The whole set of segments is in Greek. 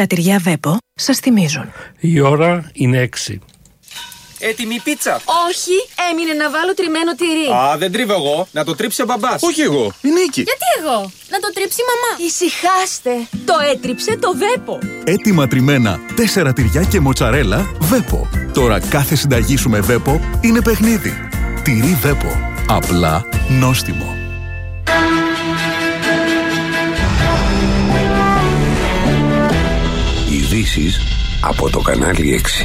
Τα τυριά Βέπο σας θυμίζουν. Η ώρα είναι 6. Έτοιμη πίτσα. Όχι, έμεινε να βάλω τριμμένο τυρί. Α, δεν τρίβω εγώ. Να το τρίψει ο μπαμπάς. Όχι εγώ, η Νίκη. Γιατί εγώ? Να το τρίψει η μαμά. Ησυχάστε. Το έτριψε το Βέπο. Έτοιμα τριμμένα 4 τυριά και μοτσαρέλα Βέπο. Τώρα κάθε συνταγή σου με Βέπο είναι παιχνίδι. Τυρί Βέπο. Απλά νόστιμο. Ειδήσεις από το κανάλι 6.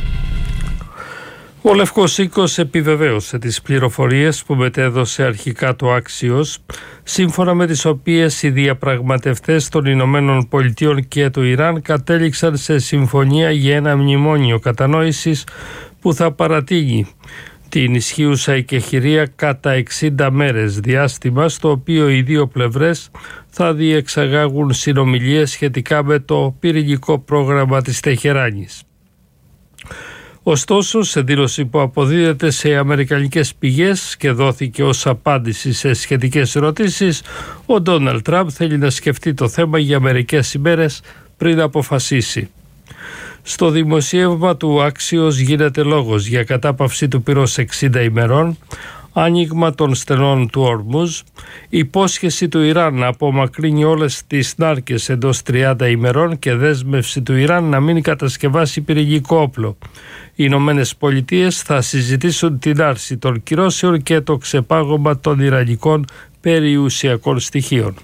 Ο Λευκός Οίκος επιβεβαίωσε τις πληροφορίες που μετέδωσε αρχικά το Axios, σύμφωνα με τις οποίες οι διαπραγματευτές των Ηνωμένων Πολιτειών και του Ιράν κατέληξαν σε συμφωνία για ένα μνημόνιο κατανόησης που θα παρατείνει την ισχύουσα εκεχηρία κατά 60 μέρες, διάστημα στο οποίο οι δύο πλευρές θα διεξαγάγουν συνομιλίες σχετικά με το πυρηνικό πρόγραμμα της Τεχεράνης. Ωστόσο, σε δήλωση που αποδίδεται σε αμερικανικές πηγές και δόθηκε ως απάντηση σε σχετικές ερωτήσεις, ο Ντόναλντ Τραμπ θέλει να σκεφτεί το θέμα για μερικές ημέρες πριν αποφασίσει. Στο δημοσίευμα του Axios γίνεται λόγος για κατάπαυση του πυρός 60 ημερών, άνοιγμα των στενών του Ορμούζ, υπόσχεση του Ιράν να απομακρύνει όλες τις νάρκες εντός 30 ημερών και δέσμευση του Ιράν να μην κατασκευάσει πυρηνικό όπλο. Οι Ηνωμένες Πολιτείες θα συζητήσουν την άρση των κυρώσεων και το ξεπάγωμα των ιρανικών περιουσιακών στοιχείων.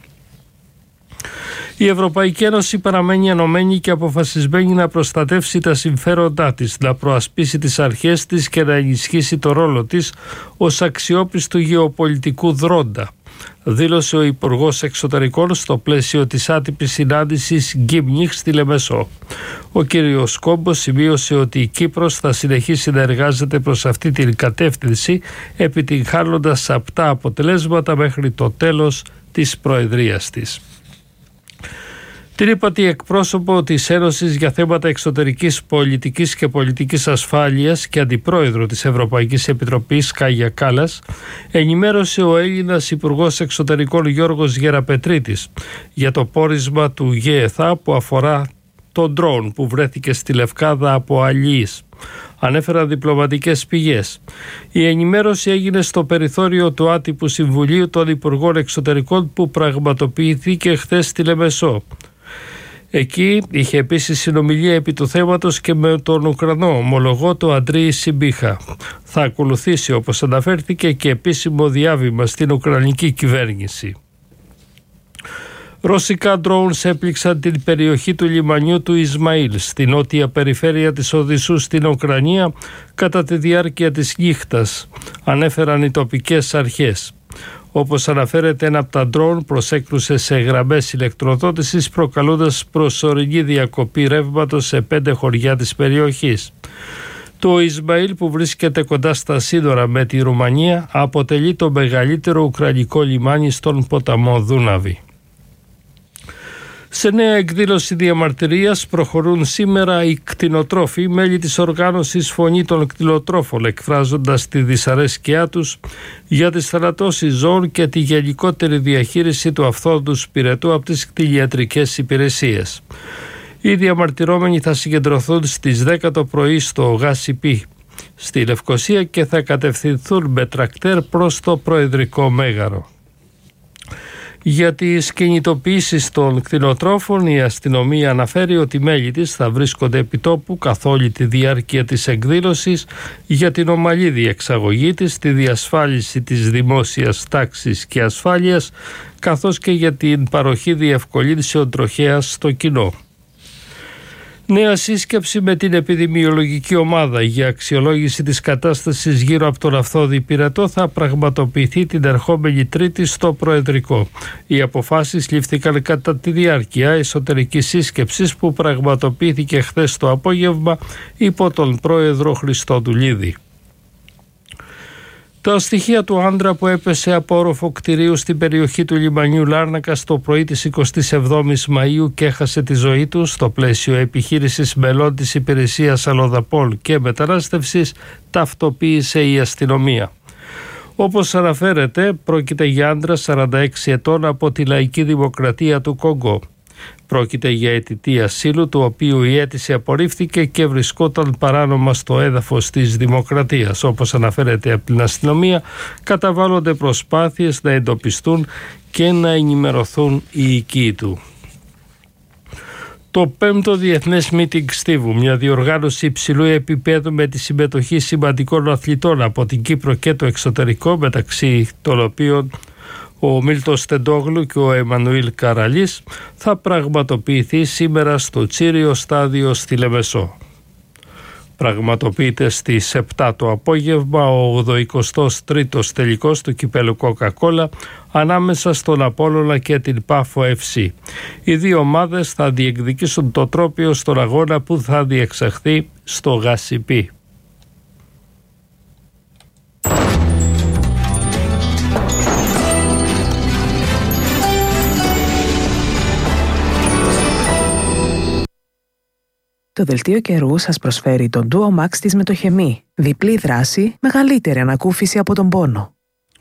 Η Ευρωπαϊκή Ένωση παραμένει ενωμένη και αποφασισμένη να προστατεύσει τα συμφέροντά της, να προασπίσει τις αρχές της και να ενισχύσει το ρόλο της ως αξιόπιστου γεωπολιτικού δρόντα, δήλωσε ο Υπουργός Εξωτερικών στο πλαίσιο της άτυπης συνάντησης Γκίμνιχ στη Λεμεσό. Ο κ. Κόμπος σημείωσε ότι η Κύπρος θα συνεχίσει να εργάζεται προς αυτή την κατεύθυνση, επιτυγχάνοντας απτά αποτελέσματα μέχρι το τέλος της προεδρίας της. Την ύπατη εκπρόσωπο της Ένωσης για θέματα εξωτερικής πολιτικής και πολιτικής ασφάλειας και αντιπρόεδρο της Ευρωπαϊκής Επιτροπής Κάγια Κάλλας ενημέρωσε ο Έλληνας Υπουργός Εξωτερικών Γιώργος Γεραπετρίτης για το πόρισμα του ΓΕΘΑ που αφορά το ντρόουν που βρέθηκε στη Λευκάδα από αλλοίς. Ανέφεραν διπλωματικές πηγές. Η ενημέρωση έγινε στο περιθώριο του άτυπου Συμβουλίου των Υπουργών Εξωτερικών που πραγματοποιήθηκε χθες στη Λεμεσό. Εκεί είχε επίσης συνομιλία επί του θέματος και με τον Ουκρανό ομολογό του Αντρέη Σιμπίχα. Θα ακολουθήσει, όπως αναφέρθηκε, και επίσημο διάβημα στην Ουκρανική κυβέρνηση. Ρωσικά ντρόουνς έπληξαν την περιοχή του λιμανιού του Ισμαήλ στη νότια περιφέρεια της Οδυσσού στην Ουκρανία κατά τη διάρκεια της νύχτας, ανέφεραν οι τοπικές αρχές. Όπως αναφέρεται, ένα από τα ντρόουν προσέκρουσε σε γραμμές ηλεκτροδότησης προκαλώντας προσωρινή διακοπή ρεύματος σε 5 χωριά της περιοχής. Το Ισμαήλ, που βρίσκεται κοντά στα σύνορα με τη Ρουμανία, αποτελεί το μεγαλύτερο ουκρανικό λιμάνι στον ποταμό Δούναβη. Σε νέα εκδήλωση διαμαρτυρίας προχωρούν σήμερα οι κτηνοτρόφοι, μέλη της οργάνωσης Φωνή των Κτηνοτρόφων, εκφράζοντας τη δυσαρέσκειά τους για τις θανατώσεις ζώων και τη γενικότερη διαχείριση του αυθόρμητου πυρετού από τις κτηνιατρικές υπηρεσίες. Οι διαμαρτυρόμενοι θα συγκεντρωθούν στις 10 το πρωί στο ΓΑΣΥΠΗ στη Λευκοσία και θα κατευθυνθούν με τρακτέρ προς το Προεδρικό Μέγαρο. Για τις κινητοποιήσεις των κτηνοτρόφων, η αστυνομία αναφέρει ότι μέλη της θα βρίσκονται επιτόπου καθ' όλη τη διάρκεια της εκδήλωσης για την ομαλή διεξαγωγή της, τη διασφάλιση της δημόσιας τάξης και ασφάλειας, καθώς και για την παροχή διευκολύνσεων τροχέας στο κοινό. Νέα σύσκεψη με την επιδημιολογική ομάδα για αξιολόγηση της κατάστασης γύρω από τον αυθόδη πυρετό θα πραγματοποιηθεί την ερχόμενη Τρίτη στο Προεδρικό. Οι αποφάσεις λήφθηκαν κατά τη διάρκεια εσωτερικής σύσκεψης που πραγματοποιήθηκε χθες το απόγευμα υπό τον Πρόεδρο Χριστοδουλίδη. Τα στοιχεία του άντρα που έπεσε από όροφο κτηρίου στην περιοχή του λιμανιού Λάρνακα το πρωί της 27ης Μαΐου και έχασε τη ζωή του στο πλαίσιο επιχείρησης μελών της υπηρεσίας αλλοδαπών και μετανάστευσης ταυτοποίησε η αστυνομία. Όπως αναφέρεται, πρόκειται για άντρα 46 ετών από τη Λαϊκή Δημοκρατία του Κονγκό. Πρόκειται για αιτητή ασύλου, του οποίου η αίτηση απορρίφθηκε και βρισκόταν παράνομα στο έδαφος της Δημοκρατίας. Όπως αναφέρεται από την αστυνομία, καταβάλλονται προσπάθειες να εντοπιστούν και να ενημερωθούν οι οικοί του. Το 5ο Διεθνές Meeting Στίβου, μια διοργάνωση υψηλού επίπεδου με τη συμμετοχή σημαντικών αθλητών από την Κύπρο και το εξωτερικό, μεταξύ των οποίων ο Μίλτος Τεντόγλου και ο Εμμανουήλ Καραλής, θα πραγματοποιηθεί σήμερα στο Τσίριο Στάδιο στη Λεμεσό. Πραγματοποιείται στις 7 το απόγευμα ο 83ος τελικός του κυπέλλου Coca-Cola ανάμεσα στον Απόλλωνα και την Πάφο FC. Οι δύο ομάδες θα διεκδικήσουν το τρόπαιο στον αγώνα που θα διεξαχθεί στο Γασιπί. Το δελτίο καιρού σας προσφέρει τον Duo Max της Μετοχεμή. Διπλή δράση, μεγαλύτερη ανακούφιση από τον πόνο.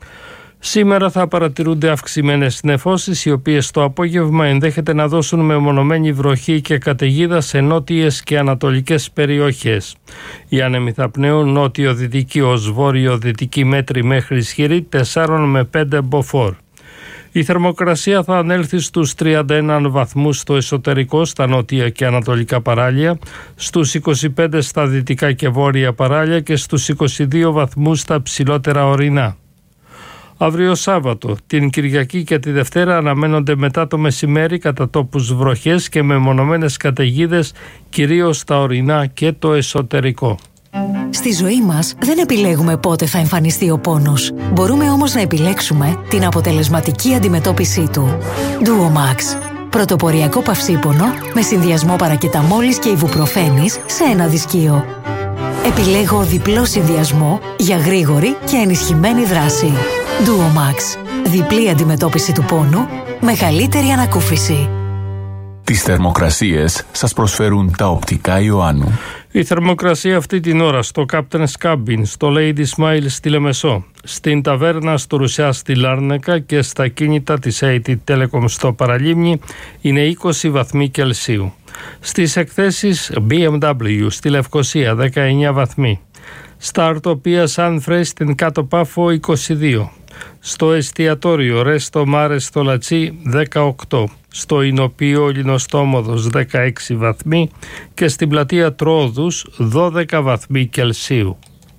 Σήμερα θα παρατηρούνται αυξημένες νεφώσεις, οι οποίες το απόγευμα ενδέχεται να δώσουν μεμονωμένη βροχή και καταιγίδα σε νότιες και ανατολικές περιοχές. Οι άνεμοι θα πνέουν νότιο-δυτική ως βόρειο-δυτική μέτρη μέχρι ισχυρή 4 με 5 μποφόρ. Η θερμοκρασία θα ανέλθει στους 31 βαθμούς στο εσωτερικό, στα νότια και ανατολικά παράλια, στους 25 στα δυτικά και βόρεια παράλια και στους 22 βαθμούς στα ψηλότερα ορεινά. Αύριο Σάββατο, την Κυριακή και τη Δευτέρα αναμένονται μετά το μεσημέρι κατά τόπους βροχές και μεμονωμένες καταιγίδες, κυρίως στα ορεινά και το εσωτερικό. Στη ζωή μας δεν επιλέγουμε πότε θα εμφανιστεί ο πόνος. Μπορούμε όμως να επιλέξουμε την αποτελεσματική αντιμετώπιση του. Duo Max. Πρωτοποριακό παυσίπονο με συνδυασμό παρακεταμόλης και ιβουπροφένης σε ένα δισκείο. Επιλέγω διπλό συνδυασμό για γρήγορη και ενισχυμένη δράση. Duo Max. Διπλή αντιμετώπιση του πόνου, μεγαλύτερη ανακούφιση. Τις θερμοκρασίες σας προσφέρουν τα οπτικά Ιωάννου. Η θερμοκρασία αυτή την ώρα στο Captain's Cabin, στο Lady Smile στη Λεμεσό, στην ταβέρνα στο Ρουσιά στη Λάρνακα και στα κίνητα της AT Telecom στο Παραλίμνη είναι 20 βαθμοί Κελσίου. Στις εκθέσεις BMW στη Λευκοσία 19 βαθμοί. Στα αρτοπία Sunfresh στην Κάτω Πάφο 22. Στο εστιατόριο Ρέστο Μάρε στο Λατσί 18. Στο Ινοπείο Λινοστόμοδος 16 βαθμοί και στην πλατεία Τρόδους 12 βαθμοί Κελσίου.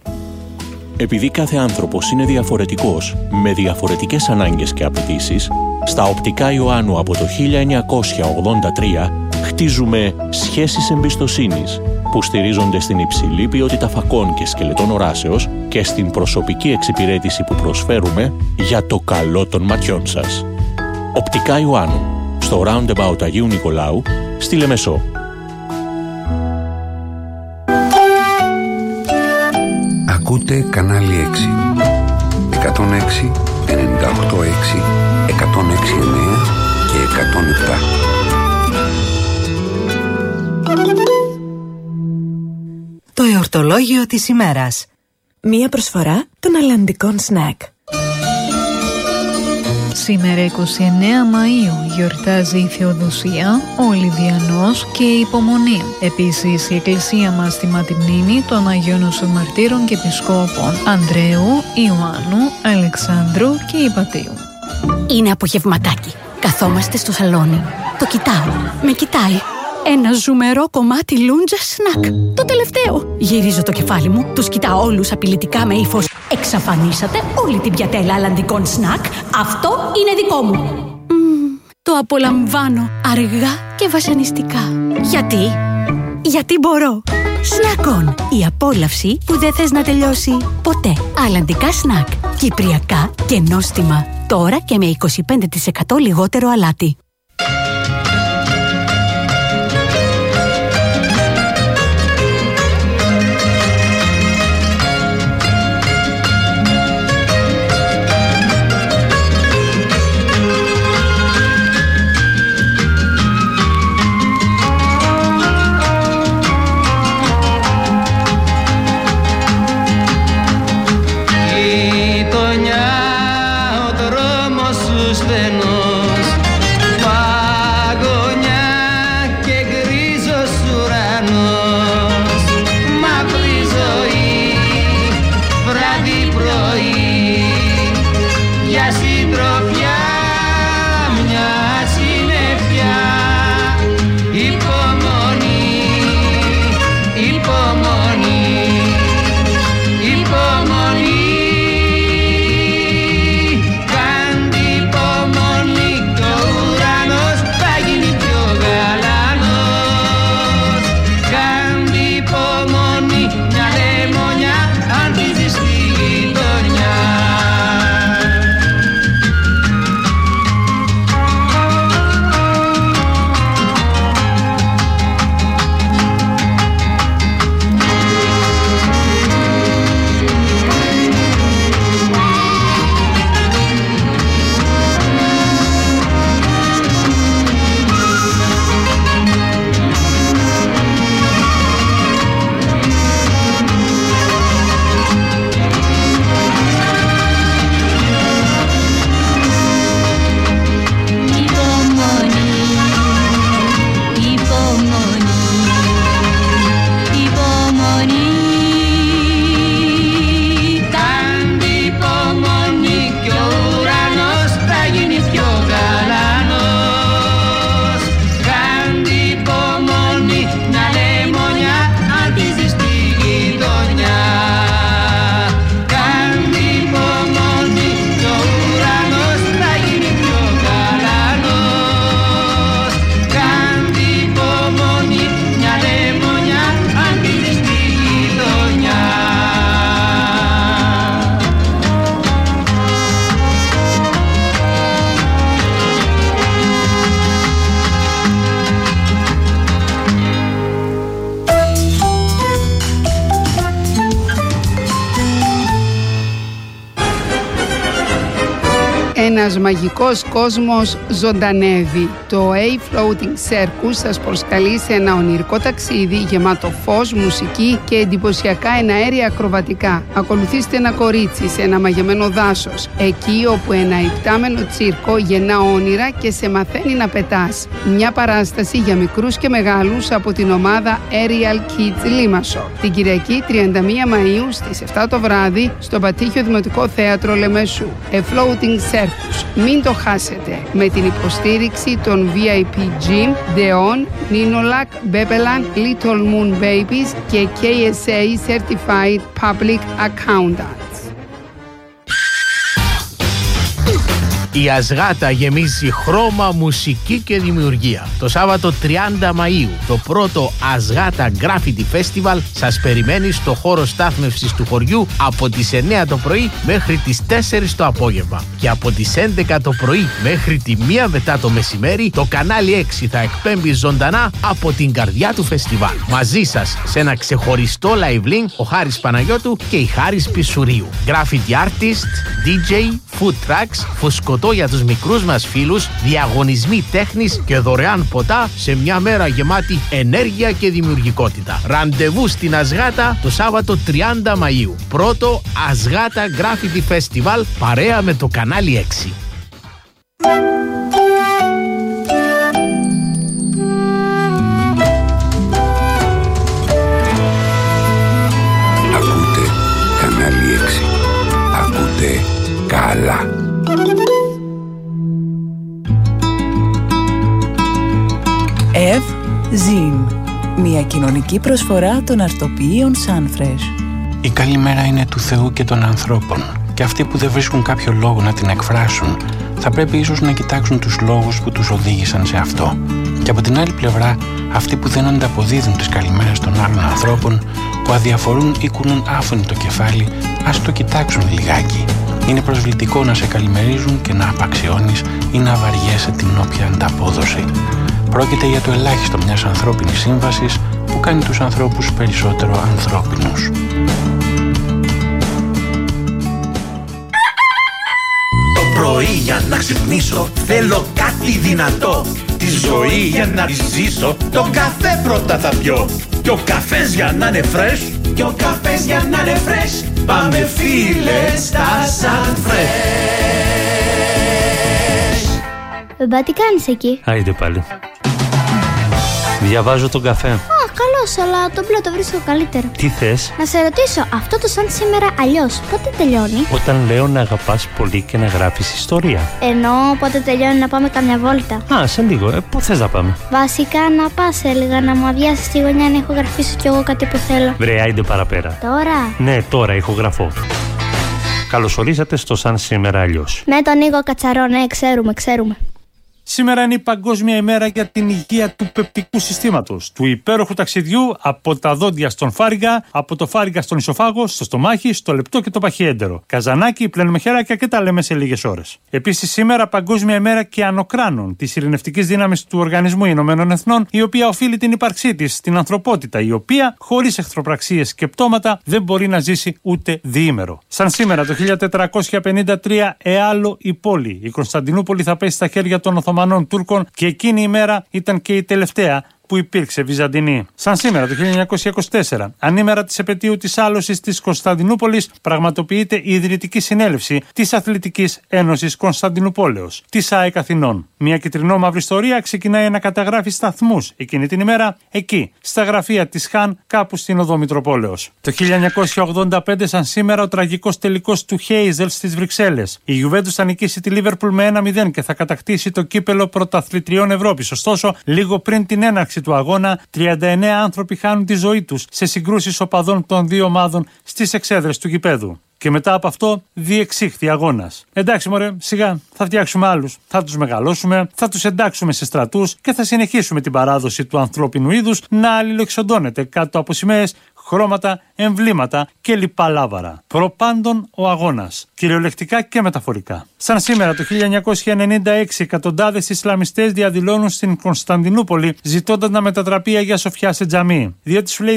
Επειδή κάθε άνθρωπος είναι διαφορετικός, με διαφορετικές ανάγκες και απαιτήσεις, στα οπτικά Ιωάννου από το 1983 χτίζουμε σχέσεις εμπιστοσύνης που στηρίζονται στην υψηλή ποιότητα φακών και σκελετών οράσεως και στην προσωπική εξυπηρέτηση που προσφέρουμε για το καλό των ματιών σας. Οπτικά Ιωάννου, στο Roundabout Αγίου Νικολάου, στη Λεμεσό. Ακούτε κανάλι 6. 106, 98,6, 106,9 και 107. Το εορτολόγιο της ημέρας. Μία προσφορά των αλλαντικών σνακ. Σήμερα 29 Μαΐου γιορτάζει η Θεοδοσία, ο Λιβιανός και η Υπομονή. Επίσης η Εκκλησία μας τιμά τη μνήμη των Αγίων Μαρτύρων και Επισκόπων Ανδρέου, Ιωάννου, Αλεξάνδρου και Υπατίου. Είναι απογευματάκι. Καθόμαστε στο σαλόνι. Το κοιτάω. Με κοιτάει. Ένα ζουμερό κομμάτι λούντζα σνακ. Το τελευταίο. Γυρίζω το κεφάλι μου, τους κοιτάω όλους απειλητικά με ύφος. Εξαφανίσατε όλη την πιατέλα αλλαντικών σνακ. Αυτό είναι δικό μου. Το απολαμβάνω αργά και βασανιστικά. Γιατί μπορώ. Σνακ-on. Η απόλαυση που δεν θες να τελειώσει ποτέ. Αλλαντικά σνακ. Κυπριακά και νόστιμα. Τώρα και με 25% λιγότερο αλάτι. Ένας μαγικός κόσμος ζωντανεύει. Το A-Floating Circus σας προσκαλεί σε ένα ονειρικό ταξίδι γεμάτο φως, μουσική και εντυπωσιακά εναέρια ακροβατικά. Ακολουθήστε ένα κορίτσι σε ένα μαγεμένο δάσος, εκεί όπου ένα υπτάμενο τσίρκο γεννά όνειρα και σε μαθαίνει να πετάς. Μια παράσταση για μικρούς και μεγάλους από την ομάδα Aerial Kids Limassol. Την Κυριακή 31 Μαΐου στις 7 το βράδυ στο Πατήχιο Δημοτικό Θέατρο Λεμεσού. A Floating Circus. Μην το χάσετε. Με την υποστήριξη των VIP Gym, Deon, Ninolac, Bebelan, Little Moon Babies και KSA Certified Public Accountants. Η Ασγάτα γεμίζει χρώμα, μουσική και δημιουργία. Το Σάββατο 30 Μαΐου το πρώτο Ασγάτα Graffiti Festival σας περιμένει στο χώρο στάθμευσης του χωριού από τις 9 το πρωί μέχρι τις 4 το απόγευμα. Και από τις 11 το πρωί μέχρι τη 1 μετά το μεσημέρι το κανάλι 6 θα εκπέμπει ζωντανά από την καρδιά του φεστιβάλ. Μαζί σας σε ένα ξεχωριστό live link ο Χάρης Παναγιώτου και η Χάρης Πισουρίου. Graffiti artist, DJ, food trucks, φουσκωτό για τους μικρούς μας φίλους, διαγωνισμοί τέχνης και δωρεάν ποτά σε μια μέρα γεμάτη ενέργεια και δημιουργικότητα. Ραντεβού στην Ασγάτα το Σάββατο 30 Μαΐου. Πρώτο Ασγάτα Graffiti Festival παρέα με το κανάλι 6. Ακούτε κανάλι 6. Ακούτε καλά. Ζιν, μια κοινωνική προσφορά των αρτοποιείων Sunfresh. Η καλή μέρα είναι του Θεού και των ανθρώπων και αυτοί που δεν βρίσκουν κάποιο λόγο να την εκφράσουν θα πρέπει ίσως να κοιτάξουν τους λόγους που τους οδήγησαν σε αυτό. Και από την άλλη πλευρά, αυτοί που δεν ανταποδίδουν τις καλημέρες των άλλων ανθρώπων, που αδιαφορούν ή κουνούν άφωνοι το κεφάλι, ας το κοιτάξουν λιγάκι. Είναι προσβλητικό να σε καλημερίζουν και να απαξιώνεις ή να βαριέσαι την όποια ανταπόδοση. Πρόκειται για το ελάχιστο μιας ανθρώπινης σύμβασης που κάνει τους ανθρώπους περισσότερο ανθρώπινους. Το πρωί για να ξυπνήσω θέλω κάτι δυνατό. Τη ζωή για να τη ζήσω τον καφέ πρώτα θα πιω. Και ο καφές για να είναι fresh, και ο καφές για να είναι fresh, πάμε φίλε στα Sunfresh. Μπαμπά, τι κάνεις εκεί? Άιντε πάλι. Διαβάζω τον καφέ. Καλώς, αλλά το μπλε το βρίσκω καλύτερο. Τι θες? Να σε ρωτήσω, αυτό το σαν σήμερα αλλιώς, πότε τελειώνει? Όταν λέω να αγαπάς πολύ και να γράφεις ιστορία. Ενώ πότε τελειώνει να πάμε καμιά βόλτα? Α, σε λίγο. Πού θες να πάμε? Βασικά να πας, έλεγα, να μου αδειάσεις τη γωνιά να ηχογραφήσω κι εγώ κάτι που θέλω. Βρε, άιντε παραπέρα. Τώρα? Ναι, τώρα ηχογραφώ. Καλωσορίσατε στο Σαν Σήμερα Αλλιώς. Με τον Νίκο Κατσαρό, ναι, ξέρουμε. Σήμερα είναι η Παγκόσμια ημέρα για την υγεία του πεπτικού συστήματος, του υπέροχου ταξιδιού από τα δόντια στον φάρυγγα, από το φάρυγγα στον ισοφάγο, στο στομάχι, στο λεπτό και το παχιέντερο. Καζανάκι, πλένουμε χεράκια και τα λέμε σε λίγες ώρες. Επίσης, σήμερα Παγκόσμια ημέρα και ανοκράνων, της ειρηνευτικής δύναμης του Οργανισμού Ηνωμένων Εθνών, η οποία οφείλει την ύπαρξή της στην ανθρωπότητα, η οποία, χωρίς εχθροπραξίες και πτώματα, δεν μπορεί να ζήσει ούτε διήμερο. Σαν σήμερα, το 1453, Εάλο η πόλη. Η Κωνσταντινούπολη θα πέσει στα χέρια των Οθωμανών Τούρκων και εκείνη η μέρα ήταν και η τελευταία που υπήρξε Βυζαντινή. Σαν σήμερα το 1924, ανήμερα της επετείου της άλωσης της Κωνσταντινούπολης, πραγματοποιείται η Ιδρυτική Συνέλευση της Αθλητικής Ένωσης Κωνσταντινουπόλεως, της ΑΕΚ Αθηνών. Μια κυτρινόμαυρη ιστορία ξεκινάει να καταγράφει σταθμούς εκείνη την ημέρα, εκεί, στα γραφεία της Χαν, κάπου στην οδό Μητροπόλεως. Το 1985, σαν σήμερα, ο τραγικός τελικός του Χέιζελ στις Βρυξέλλες. Η Γιουβέντους θα νικήσει τη Λίβερπουλ με 1-0 και θα κατακτήσει το κύπελο πρωταθλητριών Ευρώπης. Ωστόσο, λίγο πριν την έναρξη του αγώνα, 39 άνθρωποι χάνουν τη ζωή τους σε συγκρούσεις οπαδών των δύο ομάδων στις εξέδρες του γηπέδου. Και μετά από αυτό διεξήχθη αγώνας. Εντάξει, μωρέ, σιγά θα φτιάξουμε άλλους. Θα τους μεγαλώσουμε, θα τους εντάξουμε σε στρατούς και θα συνεχίσουμε την παράδοση του ανθρώπινου είδους να αλληλοεξοντώνεται κάτω από σημαίες, χρώματα, εμβλήματα και λοιπά λάβαρα. Προπάντων ο αγώνας, κυριολεκτικά και μεταφορικά. Σαν σήμερα το 1996, εκατοντάδες Ισλαμιστές διαδηλώνουν στην Κωνσταντινούπολη ζητώντας να μετατραπεί η Αγία Σοφιά σε τζαμί. Διότι σου λέει τι,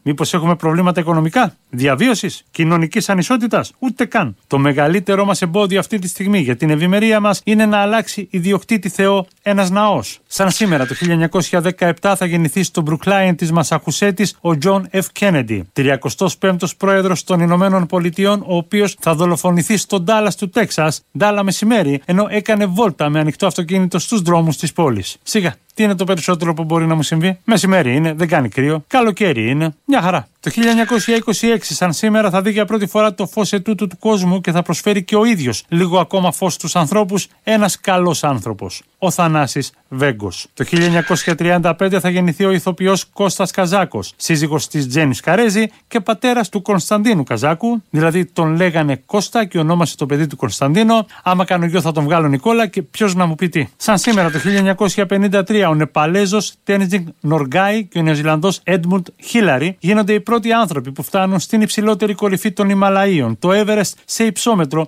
Μήπως έχουμε προβλήματα οικονομικά, διαβίωσης, κοινωνικής ανισότητας? Ούτε καν. Το μεγαλύτερό μας εμπόδιο αυτή τη στιγμή για την ευημερία μας είναι να αλλάξει ιδιοκτήτη Θεό ένας ναός. Σαν σήμερα το 1917 θα γεννηθεί στο Μπρουκλάιν της Μασαχουσέτης ο John F. Kennedy, 35ος πρόεδρος των Ηνωμένων Πολιτειών, ο οποίος θα δολοφονηθεί στο Ντάλλας του Τέξας, ντάλα μεσημέρι, ενώ έκανε βόλτα με ανοιχτό αυτοκίνητο στους δρόμους της πόλης. Σιγά. Τι είναι το περισσότερο που μπορεί να μου συμβεί? Μεσημέρι είναι, δεν κάνει κρύο. Καλοκαίρι είναι, μια χαρά. Το 1926, σαν σήμερα, θα δει για πρώτη φορά το φως ετούτου του κόσμου και θα προσφέρει και ο ίδιος λίγο ακόμα φως στους ανθρώπους, ένας καλός άνθρωπος. Ο Θανάσης Βέγκος. Το 1935 θα γεννηθεί ο ηθοποιός Κώστας Καζάκος, σύζυγος της Τζένης Καρέζη και πατέρας του Κωνσταντίνου Καζάκου, δηλαδή τον λέγανε Κώστα και ονόμασε το παιδί του Κωνσταντίνο. Άμα κάνω γιο θα τον βγάλω Νικόλα και ποιος να μου πει τι. Σαν σήμερα το 1953, ο Νεπαλέζος Τένζινγκ Νοργκάι και ο Νεοζηλανδός Έντμουντ Χίλαρη γίνονται οι πρώτοι άνθρωποι που φτάνουν στην υψηλότερη κορυφή των Ιμαλαίων, το Everest, σε υψόμετρο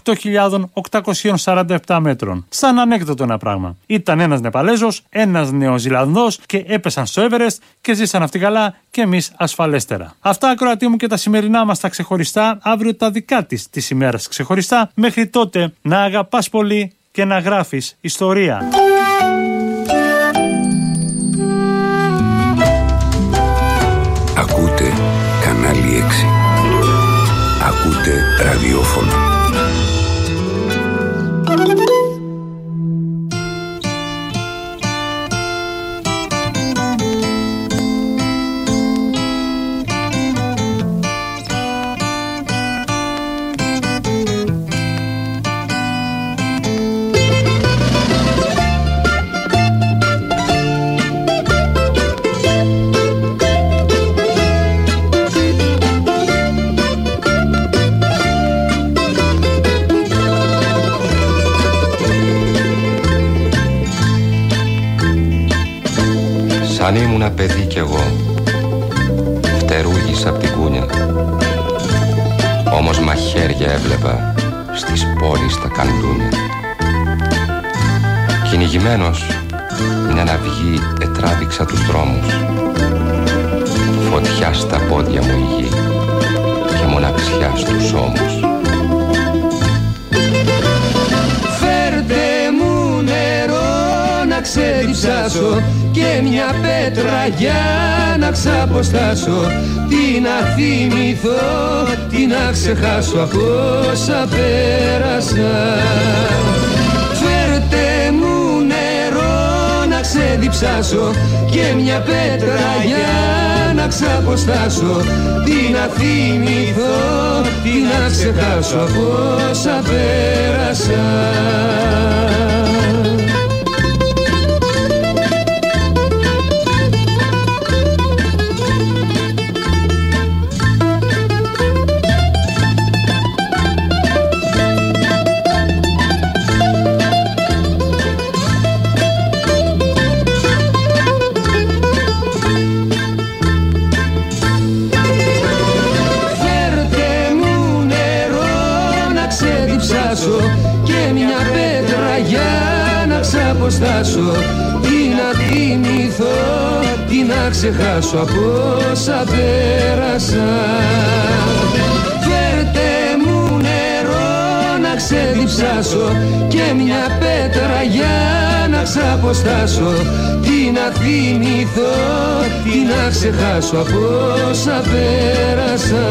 8.847 μέτρων. Σαν ανέκδοτο ένα πράγμα. Ήταν ένας Νεπαλέζος, ένας Νεοζηλανδός και έπεσαν στο Everest και ζήσαν αυτοί καλά και εμείς ασφαλέστερα. Αυτά, ακροατή μου, και τα σημερινά μας τα ξεχωριστά. Αύριο τα δικά της ημέρας ξεχωριστά. Μέχρι τότε να αγαπάς πολύ και να γράφεις ιστορία. Ακούτε κανάλι 6. Ακούτε ραδιόφωνο. Σαν ήμουνα παιδί κι εγώ, φτερούγησα απ' την κούνια. Όμως μαχαίρια έβλεπα στις πόλεις τα καντούνια. Κυνηγημένος μια ναυγή ετράβηξα τους δρόμους. Φωτιά στα πόδια μου η γη και μοναξιά στους ώμους. Φέρτε μου νερό να ξεδιψάσω και μια πέτρα για να ξαποστάσω. Τι να θυμηθώ, τι να ξεχάσω από όσα πέρασα. Φέρτε μου νερό να ξεδιψάσω και μια πέτρα για να ξαποστάσω. Τι να θυμηθώ, τι να ξεχάσω από όσα πέρασα. Και μια πέτρα για να ξαποστάσω. Τι να θυμηθώ, τι να ξεχάσω από όσα πέρασα. Φέρτε μου νερό να ξεδιψάσω και μια πέτρα για να ξαποστάσω. Τι να θυμηθώ, τι να ξεχάσω από όσα πέρασα.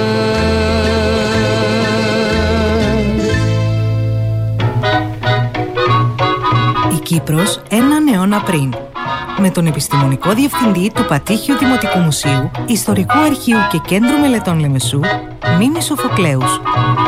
Κύπρος έναν αιώνα πριν. Με τον επιστημονικό διευθυντή του Πατήχιου Δημοτικού Μουσείου, Ιστορικού Αρχείου και Κέντρου Μελετών Λεμεσού, Μίμη Σοφοκλέους.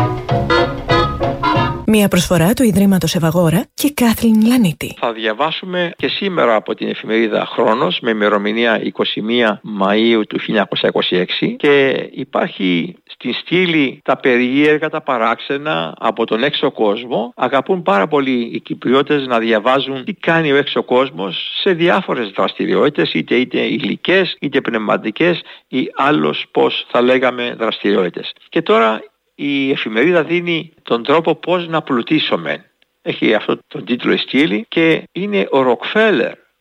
Μια προσφορά του Ιδρύματος Ευαγόρα και Κάθλιν Λανίτη. Θα διαβάσουμε και σήμερα από την εφημερίδα Χρόνος με ημερομηνία 21 Μαΐου του 1926 και υπάρχει στη στήλη τα περίεργα, τα παράξενα από τον έξω κόσμο. Αγαπούν πάρα πολύ οι Κυπριώτες να διαβάζουν τι κάνει ο έξω κόσμος σε διάφορες δραστηριότητες, είτε υλικές, είτε πνευματικές ή άλλως πώς θα λέγαμε δραστηριότητες. Και τώρα η εφημερίδα δίνει τον τρόπο πώς να πλουτίσουμε. Έχει αυτό τον τίτλο η στήλη και είναι ο Ροκφέλερ,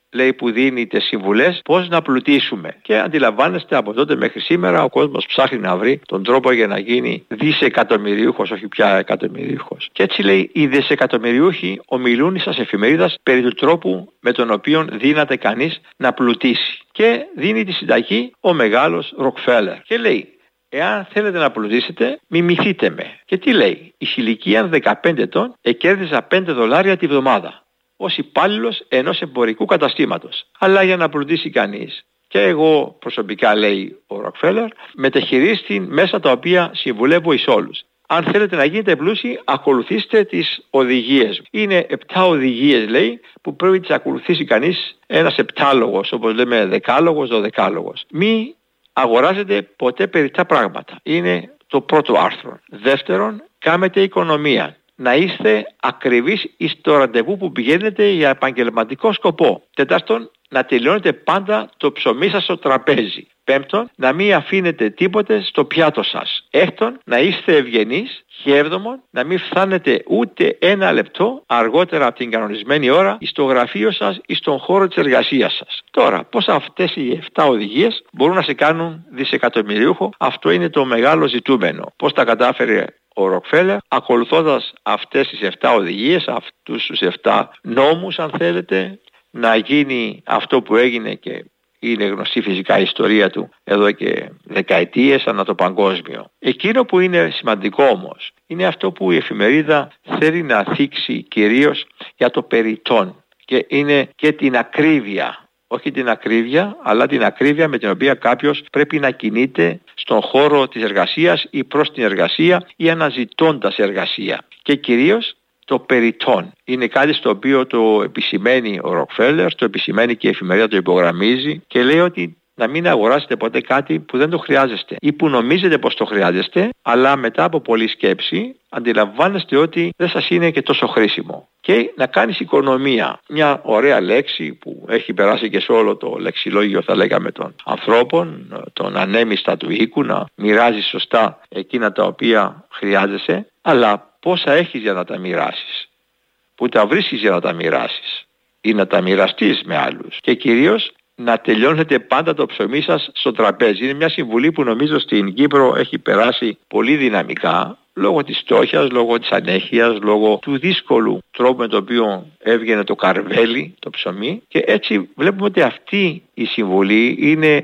λέει, που δίνει τις συμβουλές πώς να πλουτίσουμε. Και αντιλαμβάνεστε, από τότε μέχρι σήμερα ο κόσμος ψάχνει να βρει τον τρόπο για να γίνει δισεκατομμυριούχος, όχι πια εκατομμυριούχος. Και έτσι, λέει, οι δισεκατομμυριούχοι ομιλούν στις εφημερίδες περί του τρόπου με τον οποίο δύναται κανείς να πλουτίσει. Και δίνει τη συνταγή ο μεγάλος Ροκφέλερ. Και λέει, εάν θέλετε να πλουτίσετε, μιμηθείτε με. Και τι λέει, η ηλικία 15 ετών εκέρδιζα $5 τη βδομάδα ως υπάλληλος ενός εμπορικού καταστήματος. Αλλά για να πλουτίσει κανείς, και εγώ προσωπικά, λέει ο Ροκφέλερ, μεταχειρίστη μέσα τα οποία συμβουλεύω εις όλους. Αν θέλετε να γίνετε πλούσιοι, ακολουθήστε τις οδηγίες. Είναι 7 οδηγίες, λέει, που πρέπει να τις ακολουθήσει κανείς, ένας επτάλογος, όπως λέμε δεκάλογος, δωδεκάλογος. Μη αγοράζετε ποτέ περιττά πράγματα. Είναι το πρώτο άρθρο. Δεύτερον, κάμετε οικονομία. Να είστε ακριβείς στο ραντεβού που πηγαίνετε για επαγγελματικό σκοπό. Τέταρτον, να τελειώνετε πάντα το ψωμί σας στο τραπέζι. Πέμπτον, να μην αφήνετε τίποτε στο πιάτο σας. Έκτον, να είστε ευγενείς. Και έβδομον, να μην φτάνετε ούτε ένα λεπτό αργότερα από την κανονισμένη ώρα στο γραφείο σας ή στον χώρο της εργασίας σας. Τώρα, πώς αυτές οι 7 οδηγίες μπορούν να σε κάνουν δισεκατομμυριούχο, αυτό είναι το μεγάλο ζητούμενο. Πώς τα κατάφερε ο Ροκφέλερ, ακολουθώντας αυτές τις 7 οδηγίες, αυτούς τους 7 νόμους, αν θέλετε, να γίνει αυτό που έγινε, και είναι γνωστή φυσικά η ιστορία του εδώ και δεκαετίες ανά το παγκόσμιο. Εκείνο που είναι σημαντικό όμως είναι αυτό που η εφημερίδα θέλει να θίξει κυρίως για το περιττόν, και είναι και την ακρίβεια. Όχι την ακρίβεια, αλλά την ακρίβεια με την οποία κάποιος πρέπει να κινείται στον χώρο της εργασίας ή προς την εργασία ή αναζητώντας εργασία. Και κυρίως το περιττόν. Είναι κάτι στο οποίο το επισημαίνει ο Ροκφέλερ, το επισημαίνει και η εφημερίδα, το υπογραμμίζει και λέει ότι να μην αγοράσετε ποτέ κάτι που δεν το χρειάζεστε ή που νομίζετε πως το χρειάζεστε, αλλά μετά από πολλή σκέψη αντιλαμβάνεστε ότι δεν σας είναι και τόσο χρήσιμο. Και να κάνεις οικονομία. Μια ωραία λέξη που έχει περάσει και σε όλο το λεξιλόγιο, θα λέγαμε, των ανθρώπων, τον ανέμιστα του οίκου, να μοιράζεις σωστά εκείνα τα οποία χρειάζεσαι, αλλά πόσα έχεις για να τα μοιράσεις, που τα βρίσκεις για να τα μοιράσεις ή να τα μοιραστείς με άλλους, και κυρίως να τελειώνετε πάντα το ψωμί σας στο τραπέζι. Είναι μια συμβουλή που νομίζω στην Κύπρο έχει περάσει πολύ δυναμικά, λόγω της φτώχειας, λόγω της ανέχειας, λόγω του δύσκολου τρόπου με τον οποίο έβγαινε το καρβέλι, το ψωμί, και έτσι βλέπουμε ότι αυτή η συμβουλή είναι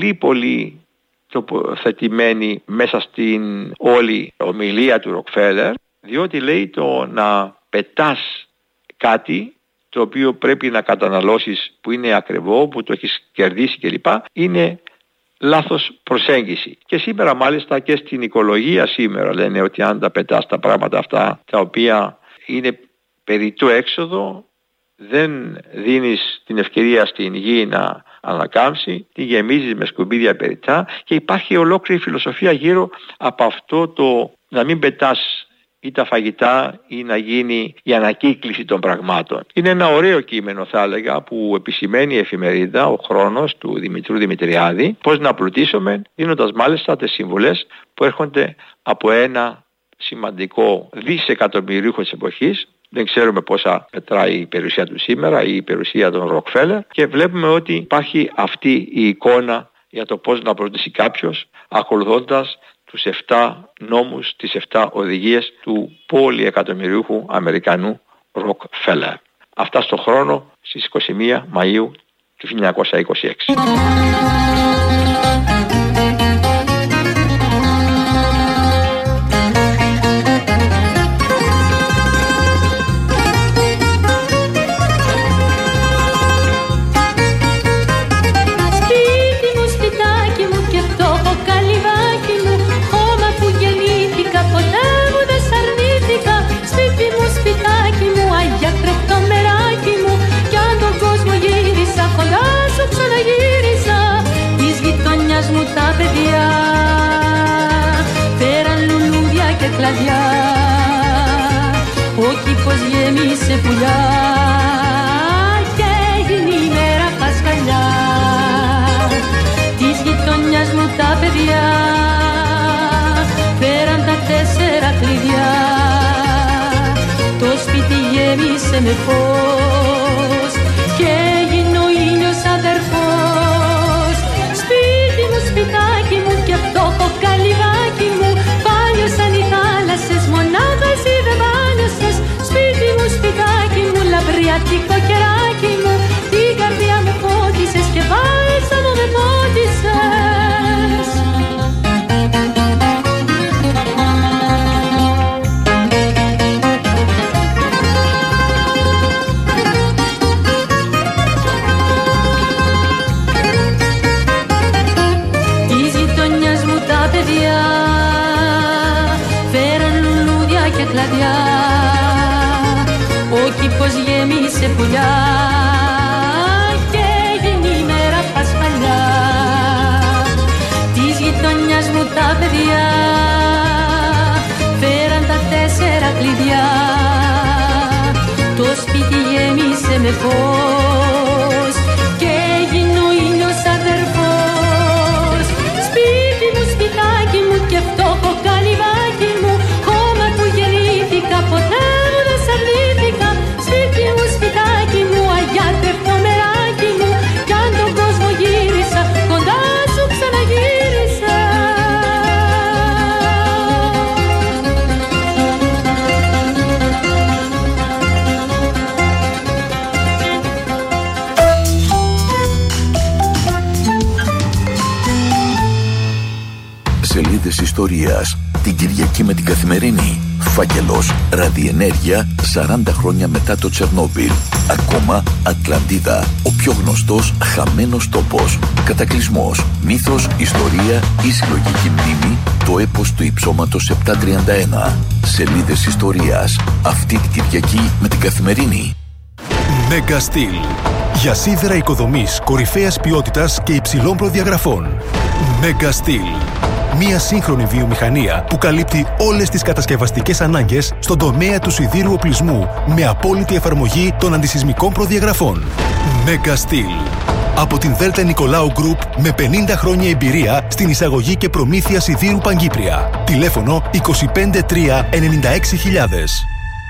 πολύ τοποθετημένη μέσα στην όλη ομιλία του Ροκφέλερ, διότι λέει το να πετάς κάτι το οποίο πρέπει να καταναλώσεις, που είναι ακριβό, που το έχεις κερδίσει κλπ, είναι λάθος προσέγγιση. Και σήμερα μάλιστα και στην οικολογία σήμερα λένε ότι αν τα πετάς τα πράγματα αυτά τα οποία είναι περιττό έξοδο, δεν δίνεις την ευκαιρία στην γη να ανακάμψει, τη γεμίζεις με σκουπίδια περιττά, και υπάρχει ολόκληρη φιλοσοφία γύρω από αυτό το να μην πετάς ή τα φαγητά ή να γίνει η ανακύκληση των πραγμάτων. Είναι ένα ωραίο κείμενο, θα έλεγα, που επισημαίνει η εφημερίδα, ο Χρόνος, του Δημητρού Δημητριάδη, πώς να πλουτίσουμε, δίνοντας μάλιστα τις συμβουλές που έρχονται από ένα σημαντικό δισεκατομμυρίουχο της εποχής. Δεν ξέρουμε πόσα μετράει η περιουσία του σήμερα ή η περιουσία των Ροκφέλερ, και βλέπουμε ότι υπάρχει αυτή η εικόνα για το πώς να πλουτίσει κάποιος, ακολουθώντας τους 7 νόμους, τις 7 οδηγίες του πολυεκατομμυριούχου Αμερικανού Ροκφέλερ. Αυτά στο Χρόνο στις 21 Μαΐου του 1926. Τα παιδιά φέραν λουλούδια και κλαδιά, ο κήπος γέμισε πουλιά και έγινε η μέρα Πασχαλιά. Της γειτονιάς μου τα παιδιά φέραν τα 4 κλειδιά, το σπίτι γέμισε με φως και έγινε η πουλιά και γίνει η μέρα Πασχαλιά. Της γειτονιάς μου τα παιδιά φέραν τα 4 κλειδιά. Το σπίτι γέμισε με φως και έγινε ο ήλιος αδερφός. Σπίτι μου, σπιτάκι μου και φτώχο καλυβάκι μου, χώμα που γεννήθηκα, ποτέ μου δεν σ' αρνήθηκα. Σπίτι μου, σπιτάκι μου, αγιάτευτο μεράκι μου, κι αν τον κόσμο γύρισα, κοντά σου ξαναγύρισα. Σελίδες ιστορίας. Την Κυριακή με την Καθημερινή. Φάκελος. Ραδιενέργεια 40 χρόνια μετά το Τσερνόμπιλ. Ακόμα Ατλαντίδα. Ο πιο γνωστός χαμένος τόπος. Κατακλυσμός. Μύθος, ιστορία ή συλλογική μνήμη. Το έπος του υψώματος 731. Σελίδες ιστορίας. Αυτή την Κυριακή με την Καθημερινή. Mega Steel. Για σίδερα οικοδομής κορυφαίας ποιότητας και υψηλών προδιαγραφών. Mega Steel. Μία σύγχρονη βιομηχανία που καλύπτει όλες τις κατασκευαστικές ανάγκες στον τομέα του σιδήρου οπλισμού με απόλυτη εφαρμογή των αντισυσμικών προδιαγραφών. Mega Steel. Από την Δέλτα Νικολάου Group με 50 χρόνια εμπειρία στην εισαγωγή και προμήθεια σιδήρου Παγκύπρια. Τηλέφωνο 253 96000.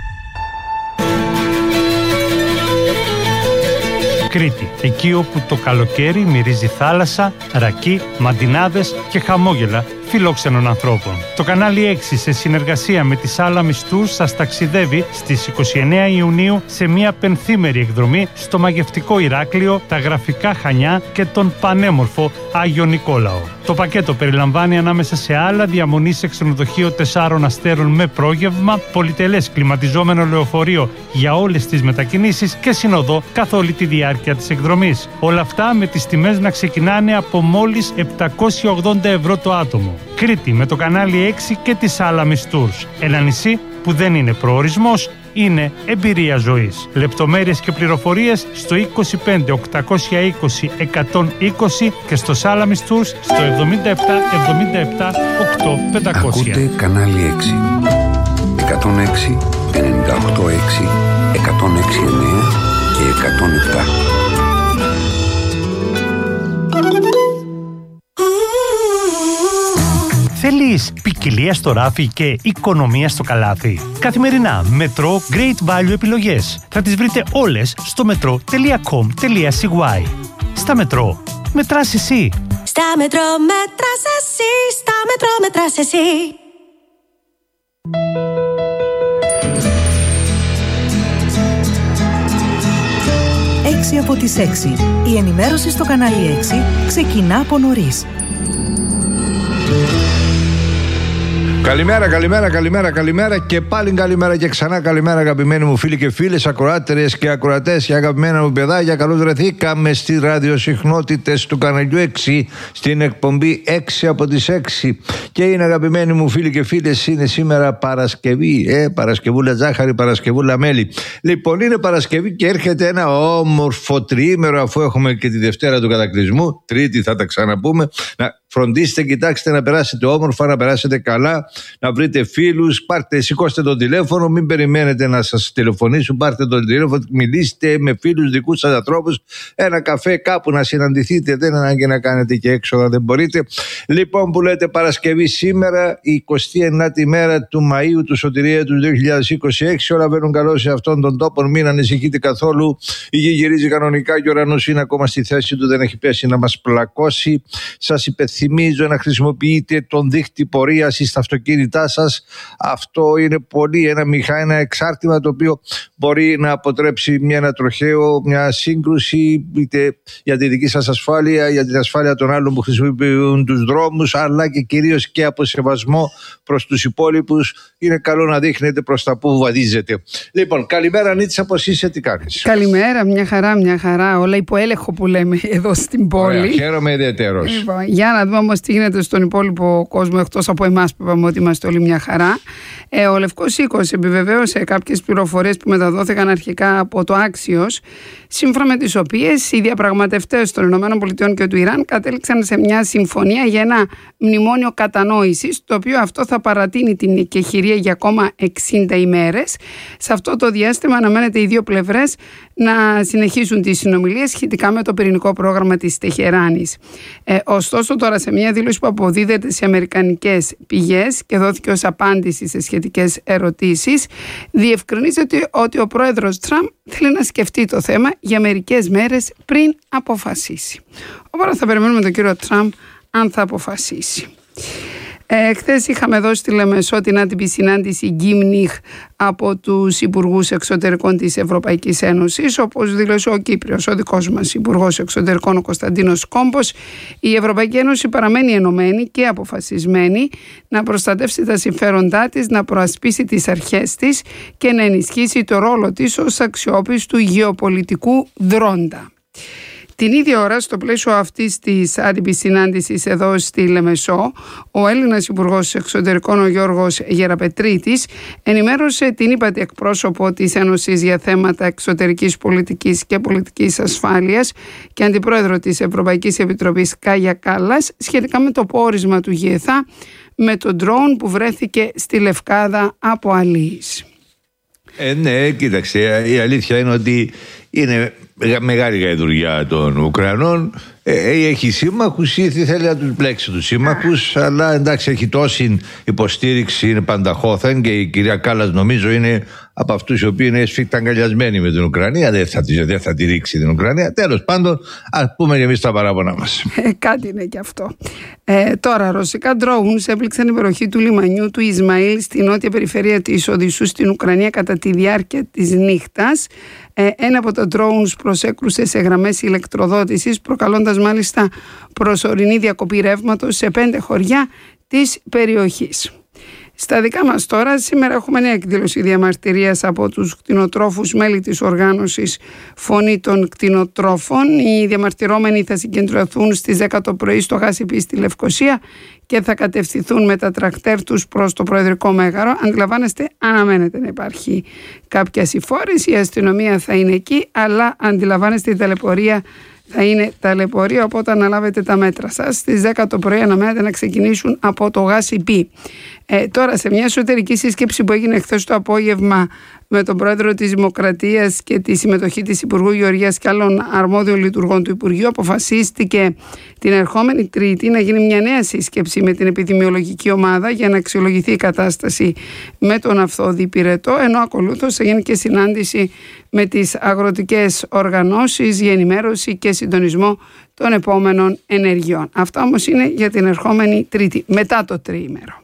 Κρήτη, εκεί όπου το καλοκαίρι μυρίζει θάλασσα, ρακί, μαντινάδες και χαμόγελα φιλόξενων ανθρώπων. Το κανάλι 6 σε συνεργασία με τη Σάλαμις Tours σας ταξιδεύει στις 29 Ιουνίου σε μια πενθήμερη εκδρομή στο μαγευτικό Ηράκλειο, τα γραφικά Χανιά και τον πανέμορφο Άγιο Νικόλαο. Το πακέτο περιλαμβάνει ανάμεσα σε άλλα διαμονή σε ξενοδοχείο 4 αστέρων με πρόγευμα, πολυτελές κλιματιζόμενο λεωφορείο για όλες τις μετακινήσεις και συνοδό καθ' όλη τη διάρκεια της εκδρομής. Όλα αυτά με τις τιμές να ξεκινάνε από μόλις 780 ευρώ το άτομο. Κρήτη με το κανάλι 6 και τη Σάλαμις Tours. Ένα νησί που δεν είναι προορισμός, είναι εμπειρία ζωής. Λεπτομέρειες και πληροφορίες στο 25 820 120 και στο Σάλαμις Tours στο 77 77 8 500. Ακούτε κανάλι 6. 106, 98,6, 106,9 και 107. Θέλεις ποικιλία στο ράφι και οικονομία στο καλάθι? Καθημερινά Μετρό Great Value επιλογές. Θα τις βρείτε όλες στο metro.com.cy. Στα Μετρό, μετράς εσύ. Στα Μετρό μετράς εσύ. Στα Μετρό μετράς εσύ. 6 από τις 6. Η ενημέρωση στο κανάλι 6 ξεκινά από νωρίς. Καλημέρα και πάλι καλημέρα και ξανά καλημέρα, αγαπημένοι μου φίλοι και φίλες, ακροάτερες και ακροατές και αγαπημένα μου παιδάκια. Καλώς βρεθήκαμε στις ραδιοσυχνότητες του καναλιού 6, στην εκπομπή 6 από τις 6. Και είναι, αγαπημένοι μου φίλοι και φίλες, είναι σήμερα Παρασκευή. Παρασκευούλα ζάχαρη, Παρασκευούλα μέλι. Λοιπόν, είναι Παρασκευή και έρχεται ένα όμορφο τριήμερο, αφού έχουμε και τη Δευτέρα του Κατακλυσμού. Τρίτη θα τα ξαναπούμε. Να φροντίστε, κοιτάξτε να περάσετε όμορφα, να περάσετε καλά, να βρείτε φίλους, σηκώστε το τηλέφωνο, μην περιμένετε να σας τηλεφωνήσουν, πάρτε το τηλέφωνο, μιλήστε με φίλους, δικούς σας ανθρώπους, ένα καφέ κάπου να συναντηθείτε, δεν είναι ανάγκη να κάνετε και έξοδα, δεν μπορείτε. Λοιπόν, που λέτε Παρασκευή σήμερα, η 29η μέρα του Μαΐου του Σωτηρία του 2026, όλα βαίνουν καλό σε αυτόν τον τόπο, μην ανησυχείτε καθόλου, η γη γυρίζει κανονικά και ο ουρανός είναι ακόμα στη θέση του, δεν έχει πέσει να μας πλακώσει. Σας υπενθυμίζω να χρησιμοποιείτε τον δείκτη πορείας στα αυτοκίνητά σας. Αυτό είναι πολύ ένα εξάρτημα το οποίο μπορεί να αποτρέψει ένα τροχαίο, μια σύγκρουση, είτε για τη δική σας ασφάλεια, για την ασφάλεια των άλλων που χρησιμοποιούν τους δρόμους, αλλά και κυρίως και από σεβασμό προς τους υπόλοιπους. Είναι καλό να δείχνετε προς τα που βαδίζετε. Λοιπόν, καλημέρα Νίτσα, πώς είσαι, τι κάνεις? Καλημέρα, μια χαρά, όλα υπό έλεγχο που λέμε εδώ στην πόλη. Ωραία, χαίρομαι ιδιαίτερος. Λοιπόν, για να δούμε όμως τι γίνεται στον υπόλοιπο κόσμο, εκτός από εμάς που είπαμε ότι είμαστε όλοι μια χαρά. Ο Λευκός Οίκος επιβεβαίωσε κάποιες πληροφορίες που μεταδόθηκαν αρχικά από το Axios, σύμφωνα με τις οποίες οι διαπραγματευτές των ΗΠΑ και του Ιράν κατέληξαν σε μια συμφωνία για ένα μνημόνιο κατανόησης, το οποίο αυτό θα παρατείνει την εκεχηρία για ακόμα 60 ημέρες. Σε αυτό το διάστημα αναμένεται οι δύο πλευρές να συνεχίσουν τις συνομιλίες σχετικά με το πυρηνικό πρόγραμμα της Τεχεράνης. Ωστόσο, τώρα σε μια δήλωση που αποδίδεται σε αμερικανικές πηγές και δόθηκε ως απάντηση σε σχετικές ερωτήσεις, διευκρινίζεται ότι ο πρόεδρος Τραμπ θέλει να σκεφτεί το θέμα για μερικές μέρες πριν αποφασίσει. Οπότε θα περιμένουμε τον κύριο Τραμπ αν θα αποφασίσει. Χθες είχαμε εδώ στη Λεμεσό την άτυπη συνάντηση Γκίμνιχ από τους Υπουργούς Εξωτερικών της Ευρωπαϊκής Ένωσης. Όπως δήλωσε ο Κύπριος, ο δικός μας Υπουργός Εξωτερικών, ο Κωνσταντίνος Κόμπος, η Ευρωπαϊκή Ένωση παραμένει ενωμένη και αποφασισμένη να προστατεύσει τα συμφέροντά της, να προασπίσει τις αρχές της και να ενισχύσει το ρόλο της ως αξιόπιστου γεωπολιτικού δρόντα. Την ίδια ώρα, στο πλαίσιο αυτής της άτυπης συνάντησης εδώ στη Λεμεσό, ο Έλληνας Υπουργός Εξωτερικών, ο Γιώργος Γεραπετρίτης, ενημέρωσε την ύπατη εκπρόσωπο της Ένωσης για θέματα εξωτερικής πολιτικής και πολιτικής ασφάλειας και αντιπρόεδρο της Ευρωπαϊκής Επιτροπής Κάγια Κάλλας σχετικά με το πόρισμα του ΓΕΘΑ με το ντρόουν που βρέθηκε στη Λευκάδα από αλείς. Ναι, κοίταξε, η αλήθεια είναι ότι είναι μεγάλη γαϊδουριά των Ουκρανών. Έχει σύμμαχους ή θέλει να τους πλέξει τους σύμμαχους, αλλά εντάξει, έχει τόση υποστήριξη, είναι πανταχώθεν και η κυρία Κάλλας νομίζω είναι από αυτούς οι οποίοι είναι εσφίχτα αγκαλιασμένοι με την Ουκρανία, δεν θα τη ρίξει την Ουκρανία. Τέλος πάντων, ας πούμε και εμείς τα παράπονα μας. Κάτι είναι και αυτό. Τώρα, ρωσικά drones έπληξαν την περιοχή του λιμανιού του Ισμαήλ στη νότια περιφέρεια της Οδυσσού στην Ουκρανία κατά τη διάρκεια της νύχτας. Ένα από τα drones προσέκρουσε σε γραμμές ηλεκτροδότησης, προκαλώντας μάλιστα προσωρινή διακοπή ρεύματος σε 5 χωριά της περιοχής. Στα δικά μας τώρα, σήμερα έχουμε νέα εκδήλωση διαμαρτυρίας από τους κτηνοτρόφους, μέλη της οργάνωσης Φωνή των Κτηνοτρόφων. Οι διαμαρτυρόμενοι θα συγκεντρωθούν στις 10 το πρωί στο Γάσιπι στη Λευκοσία και θα κατευθυνθούν με τα τρακτέρ τους προς το Προεδρικό Μέγαρο. Αντιλαμβάνεστε, αναμένεται να υπάρχει κάποια συμφόρηση, η αστυνομία θα είναι εκεί, αλλά αντιλαμβάνεστε η ταλαιπωρία θα είναι ταλαιπωρία, οπότε αναλάβετε τα μέτρα σας. Στις 10 το πρωί αναμένεται να ξεκινήσουν από το ΓΑΣΥΠΗ. Τώρα, σε μια εσωτερική σύσκεψη που έγινε χθες το απόγευμα με τον πρόεδρο της Δημοκρατίας και τη συμμετοχή της Υπουργού Γεωργίας και άλλων αρμόδιων λειτουργών του Υπουργείου, αποφασίστηκε την ερχόμενη Τρίτη να γίνει μια νέα σύσκεψη με την επιδημιολογική ομάδα για να αξιολογηθεί η κατάσταση με τον Αυθόδη Πυρετό, ενώ ακολούθως θα γίνει και συνάντηση με τις αγροτικές οργανώσεις για ενημέρωση και συντονισμό των επόμενων ενεργειών. Αυτά όμως είναι για την ερχόμενη Τρίτη, μετά το τριήμερο.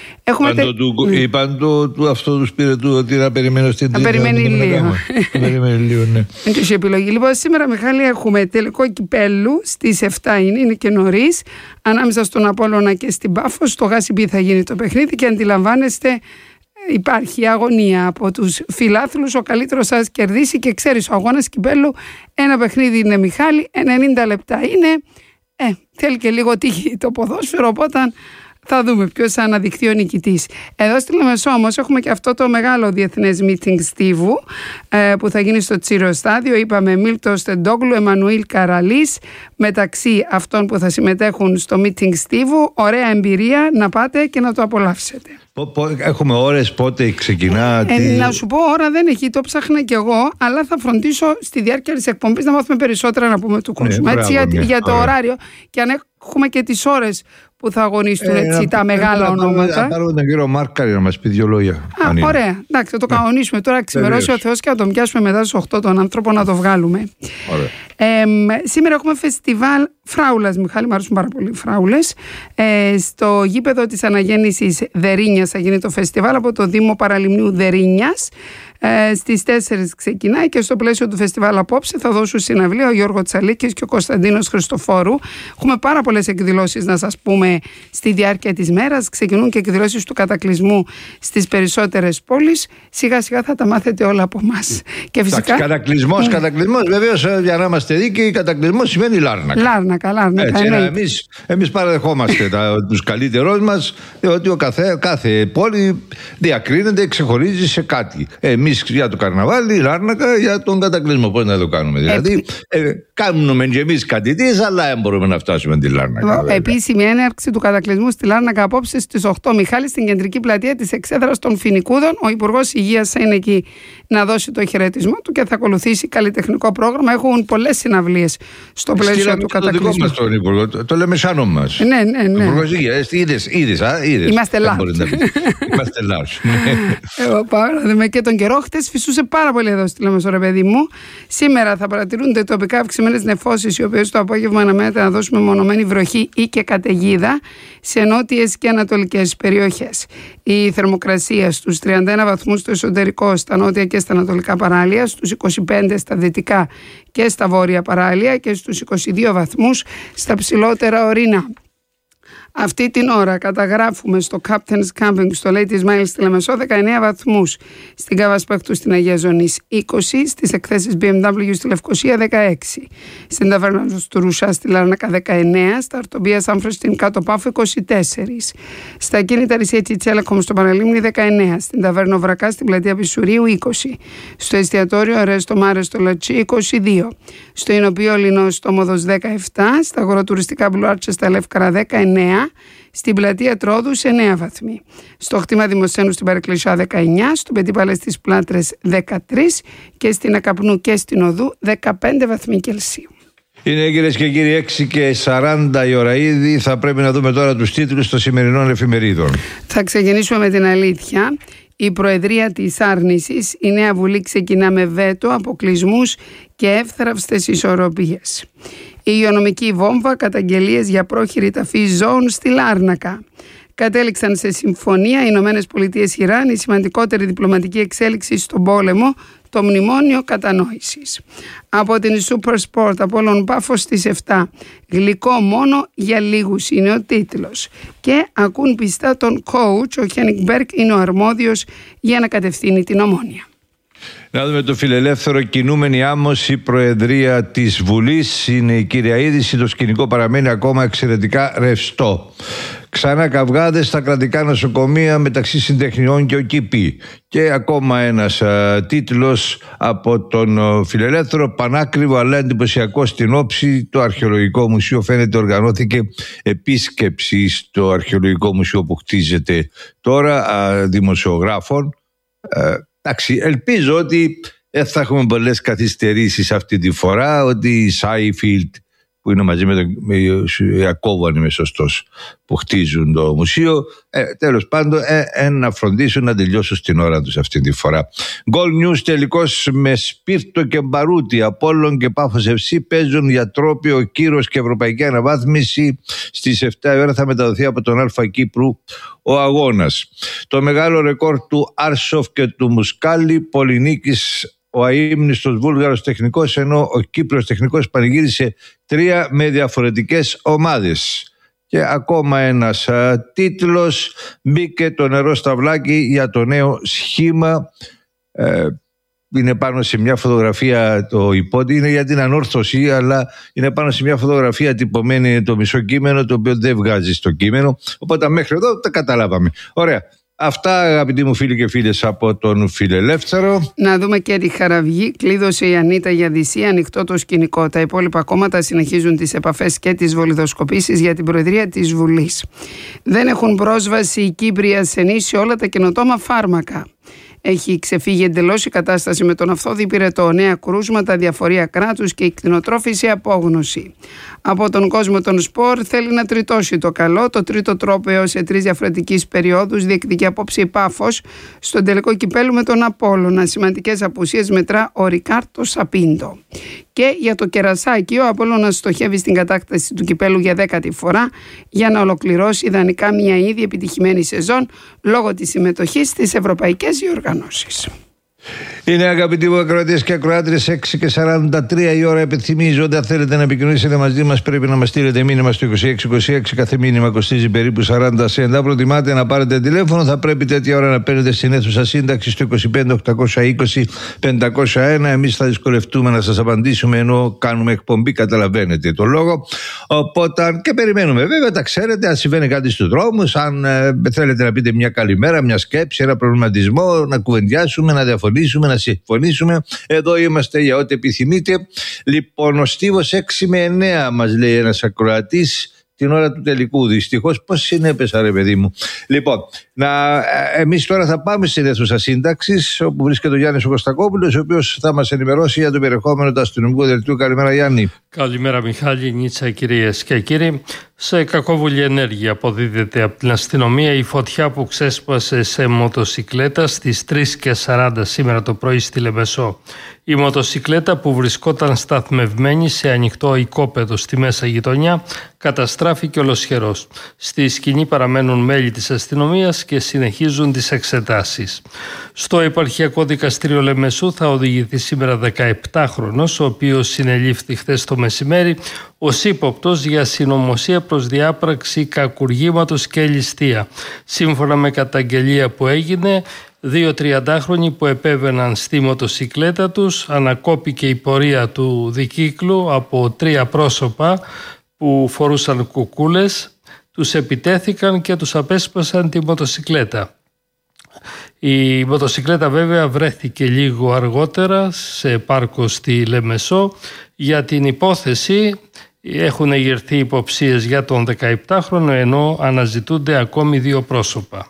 Είπαν του αυτό του Σπυρετού ότι να περιμένω στην Τρίτη. Να περιμένει λίγο. Περιμένει λίγο, ναι. Είναι τους επιλογή. Λοιπόν, σήμερα, Μιχάλη, έχουμε τελικό κυπέλλου στις 7 είναι και νωρίς, ανάμεσα στον Απόλλωνα και στην Πάφο. Στο Γάσιμπι θα γίνει το παιχνίδι και αντιλαμβάνεστε, υπάρχει αγωνία από τους φιλάθλους. Ο καλύτερος σας κερδίσει και ξέρεις, ο αγώνας κυπέλλου, ένα παιχνίδι είναι, Μιχάλη, 90 λεπτά είναι. Θέλει και λίγο τύχη το ποδόσφαιρο, οπότε θα δούμε ποιος θα αναδειχθεί ο νικητής. Εδώ στη Λεμεσό όμως έχουμε και αυτό το μεγάλο διεθνές meeting Στίβου που θα γίνει στο Τσίριο Στάδιο. Είπαμε Μίλτο Στεντόγλου, Εμμανουήλ Καραλής, μεταξύ αυτών που θα συμμετέχουν στο meeting Στίβου. Ωραία εμπειρία, να πάτε και να το απολαύσετε. Έχουμε ώρες πότε ξεκινά? Να σου πω, ώρα δεν έχει, το ψάχνα κι εγώ, αλλά θα φροντίσω στη διάρκεια της εκπομπής να μάθουμε περισσότερα να πούμε του κόσμου. Έτσι, για το ωράριο, και αν έχουμε και τις ώρες που θα αγωνιστούν τα μεγάλα ονόματα. Θα πάρουμε τον κύριο Μάρκαρη να μας πει 2 λόγια. Ωραία. Εντάξει, θα το κανονίσουμε τώρα. Ξημερώσει ο Θεός και να τον πιάσουμε μετά στις 8 τον άνθρωπο να το βγάλουμε. Σήμερα έχουμε φεστιβάλ φράουλας, Μιχάλη, μου αρέσουν πάρα πολύ φράουλες. Στο γήπεδο της Αναγέννησης Δερίνιας θα γίνει το φεστιβάλ από το Δήμο Παραλιμνίου Δερίνιας. Στις 4 ξεκινάει και στο πλαίσιο του φεστιβάλ απόψε θα δώσουν συναυλία ο Γιώργο Τσαλίκης και ο Κωνσταντίνος Χριστοφόρου. Έχουμε πάρα πολλές εκδηλώσεις να σας πούμε στη διάρκεια της μέρας. Ξεκινούν και εκδηλώσεις του κατακλυσμού στις περισσότερες πόλεις. Σιγά σιγά θα τα μάθετε όλα από εμάς. Και φυσικά. Κατακλυσμός, βεβαίως, για να είμαστε δίκαιοι, κατακλυσμός σημαίνει Λάρνακα. Λάρνακα. Εμείς παραδεχόμαστε τους καλύτερους μας, ότι κάθε πόλη διακρίνεται, ξεχωρίζει σε κάτι. Εμείς για το καρναβάλι, Λάρνακα για τον κατακλυσμό. Πώς να το κάνουμε? Δηλαδή, κάνουμε και εμείς κάτι της, αλλά δεν μπορούμε να φτάσουμε τη Λάρνακα. Επίσημη έναρξη του κατακλυσμού στη Λάρνακα απόψε στις 8. Μιχάλη, στην κεντρική πλατεία της εξέδρας των Φοινικούδων. Ο Υπουργός Υγείας θα είναι εκεί να δώσει το χαιρετισμό του και θα ακολουθήσει καλλιτεχνικό πρόγραμμα. Έχουν πολλές συναυλίες στο πλαίσιο του κατακλυσμού. Το δικό μας τον Υπουργό, το λέμε σάνο μας. Ναι. Υπουργός Υγείας, είδες. Είμαστε λάθος. Είμαστε λάθος. Εγώ και τον καιρό χτες φυσούσε πάρα πολύ εδώ στη Λέμεσο, ρε παιδί μου. Σήμερα θα παρατηρούνται τοπικά αυξημένες νεφώσεις, οι οποίες το απόγευμα αναμένεται να δώσουμε μονομένη βροχή ή και καταιγίδα σε νότιες και ανατολικές περιοχές. Η θερμοκρασία στους 31 βαθμούς στο εσωτερικό, στα νότια και στα ανατολικά παράλια, στους 25 στα δυτικά και στα βόρεια παράλια και στους 22 βαθμούς στα ψηλότερα ορεινά. Αυτή την ώρα καταγράφουμε στο Captain's Camping στο Ladies Mile στη Λεμεσό 19 βαθμούς, στην Καβασπέκτου στην Αγία Ζωνής 20, στις εκθέσεις BMW στη Λευκοσία 16, στην Ταβέρνα του Ρουσά στη Λάρνακα 19, στα Αρτομπία Σάμφρος στην Κάτω Πάφο 24, στα Κίνητα Ρησία Τσιτσέλακομ στο Παραλίμνη 19, στην Ταβέρνα Βρακά στην Πλατεία Πισουρίου 20, στο εστιατόριο Ρέστο Μάρε στο Λατσί 22, στο Ινοπείο Λινό στο Μόδος 17, στα αγροτουριστικά Μπλουάρτσε στα Λεύκαρα 19, στην πλατεία Τρόδου σε 9 βαθμοί. Στο χτήμα Δημοσθένου στην Παρεκκλησιά 19, στο Πεντίπαλες στις Πλάτρες 13 και στην Ακαπνού και στην Οδού 15 βαθμοί Κελσίου. Είναι, κυρίες και κύριοι, 6:40 η ώρα ήδη. Θα πρέπει να δούμε τώρα τους τίτλους των σημερινών εφημερίδων. Θα ξεκινήσουμε με την αλήθεια. Η Προεδρία της Άρνησης, η νέα Βουλή ξεκινά με βέτο, αποκλεισμούς και εύθραυστες ισορροπίες. Η υγειονομική βόμβα, καταγγελίες για πρόχειρη ταφή ζώων στη Λάρνακα. Κατέληξαν σε συμφωνία οι Ηνωμένες Πολιτείες Ιράν, η σημαντικότερη διπλωματική εξέλιξη στον πόλεμο, το μνημόνιο κατανόησης. Από την Super Sport, Απόλλων Πάφος στις 7. Γλυκό μόνο για λίγους είναι ο τίτλος. Και ακούν πιστά τον coach, ο Χένικ Μπέρκ είναι ο αρμόδιος για να κατευθύνει την Ομόνοια. Να δούμε το Φιλελεύθερο. Κινούμενη άμμος η Προεδρία της Βουλής είναι η κύρια είδηση. Το σκηνικό παραμένει ακόμα εξαιρετικά ρευστό. Ξανά καυγάδες στα κρατικά νοσοκομεία μεταξύ συντεχνιών και ΟΚΙΠΗ. Και ακόμα ένας τίτλος από τον Φιλελεύθερο. Πανάκριβο αλλά εντυπωσιακό στην όψη. Το Αρχαιολογικό Μουσείο φαίνεται οργανώθηκε επίσκεψη στο Αρχαιολογικό Μουσείο που χτίζεται τώρα δημοσιογράφων. Εντάξει, ελπίζω ότι θα έχουμε πολλές καθυστερήσεις αυτή τη φορά, ότι η Σάιφιλντ που είναι μαζί με τον Ιακώβο, αν είμαι σωστός, που χτίζουν το μουσείο, τέλος πάντων να φροντίσουν να τελειώσουν στην ώρα τους αυτή τη φορά. Goal News τελικώς με Σπίρτο και Μπαρούτη, Απόλλων και Πάφος FC παίζουν για τρόπαιο κύρος και ευρωπαϊκή αναβάθμιση. Στις 7 η ώρα θα μεταδοθεί από τον Α Κύπρου ο αγώνας. Το μεγάλο ρεκόρ του Άρσοφ και του Μουσκάλη, πολυνίκης ο αείμνηστος Βούλγαρος τεχνικός, ενώ ο Κύπρος τεχνικός πανηγύρισε 3 με διαφορετικές ομάδες. Και ακόμα ένας τίτλος, μπήκε το νερό στα βλάκι για το νέο σχήμα. Είναι πάνω σε μια φωτογραφία, το υπότι είναι για την ανόρθωση, αλλά είναι πάνω σε μια φωτογραφία τυπωμένη το μισό κείμενο, το οποίο δεν βγάζει στο κείμενο. Οπότε μέχρι εδώ τα καταλάβαμε. Ωραία. Αυτά, αγαπητοί μου φίλοι και φίλες, από τον Φιλελεύθερο. Να δούμε και τη Χαραυγή. Κλείδωσε η Ανίτα για Δυσία, ανοιχτό το σκηνικό. Τα υπόλοιπα κόμματα συνεχίζουν τις επαφές και τις βολιδοσκοπήσεις για την Προεδρία της Βουλής. Δεν έχουν πρόσβαση οι Κύπροι ασθενείς σε όλα τα καινοτόμα φάρμακα. Έχει ξεφύγει εντελώς η κατάσταση με τον Αυθόδη Πυρετό, νέα κρούσματα, διαφορία κράτους και η κτηνοτρόφιση απόγνωση. Από τον κόσμο των σπορ θέλει να τριτώσει το καλό. Το τρίτο τρόπαιο σε 3 διαφορετικές περιόδους διεκδικεί απόψε η Πάφος στον τελικό κυπέλου με τον Απόλλωνα. Σημαντικές απουσίες μετρά ο Ρικάρτο Σαπίντο. Και για το κερασάκι, ο Απόλλωνας στοχεύει στην κατάκταση του κυπέλου για 10η φορά για να ολοκληρώσει ιδανικά μια ήδη επιτυχημένη σεζόν λόγω της συμμετοχής στις ευρωπαϊκές διοργανώσεις. Είναι αγαπητοί μου ακροατές και ακροάτριες, 6:43 η ώρα επιθυμίζονται. Αν θέλετε να επικοινωνήσετε μαζί μας, πρέπει να μας στείλετε μήνυμα στο 2626. Κάθε μήνυμα κοστίζει περίπου 40 σέντ. Αν προτιμάτε να πάρετε τηλέφωνο, θα πρέπει τέτοια ώρα να παίρνετε στην αίθουσα σύνταξη στο 25-820-501. Εμείς θα δυσκολευτούμε να σας απαντήσουμε ενώ κάνουμε εκπομπή, καταλαβαίνετε το λόγο. Οπότε και περιμένουμε. Βέβαια, τα ξέρετε, αν συμβαίνει κάτι στους δρόμους, αν θέλετε να πείτε μια καλημέρα, μια σκέψη, ένα προβληματισμό, να κουβεντιάσουμε, να διαφωνήσουμε, να συμφωνήσουμε. Εδώ είμαστε για ό,τι επιθυμείτε. Λοιπόν, ο Στίβος 6 με 9 μας λέει ένας ακροατής την ώρα του τελικού. Δυστυχώς, πώς συνέπεσα, ρε παιδί μου. Λοιπόν, εμείς τώρα θα πάμε στην αίθουσα σύνταξης, όπου βρίσκεται ο Γιάννης ο Κωστακόπουλος, ο οποίος θα μας ενημερώσει για το περιεχόμενο του αστυνομικού δελτίου. Καλημέρα, Γιάννη. Καλημέρα, Μιχάλη, Νίτσα, κυρίες και κύριοι. Σε κακόβουλη ενέργεια αποδίδεται από την αστυνομία η φωτιά που ξέσπασε σε μοτοσικλέτα στις 3:40 σήμερα το πρωί στη Λεμεσό. Η μοτοσικλέτα που βρισκόταν σταθμευμένη σε ανοιχτό οικόπεδο στη μέσα γειτονιά καταστράφηκε ολοσχερός. Στη σκηνή παραμένουν μέλη της αστυνομίας και συνεχίζουν τις εξετάσεις. Στο επαρχιακό δικαστήριο Λεμεσού θα οδηγηθεί σήμερα 17χρονος, ο οποίος συνελήφθη χθες το μεσημέρι ως ύποπτος για συνωμοσία προς διάπραξη κακουργήματος και ληστεία. Σύμφωνα με καταγγελία που έγινε, 2 30χρονοι που επέβαιναν στη μοτοσικλέτα τους, ανακόπηκε η πορεία του δικύκλου από 3 πρόσωπα που φορούσαν κουκούλες, τους επιτέθηκαν και τους απέσπασαν τη μοτοσικλέτα. Η μοτοσικλέτα βέβαια βρέθηκε λίγο αργότερα σε πάρκο στη Λεμεσό. Για την υπόθεση έχουν εγερθεί υποψίες για τον 17χρονο, ενώ αναζητούνται ακόμη 2 πρόσωπα.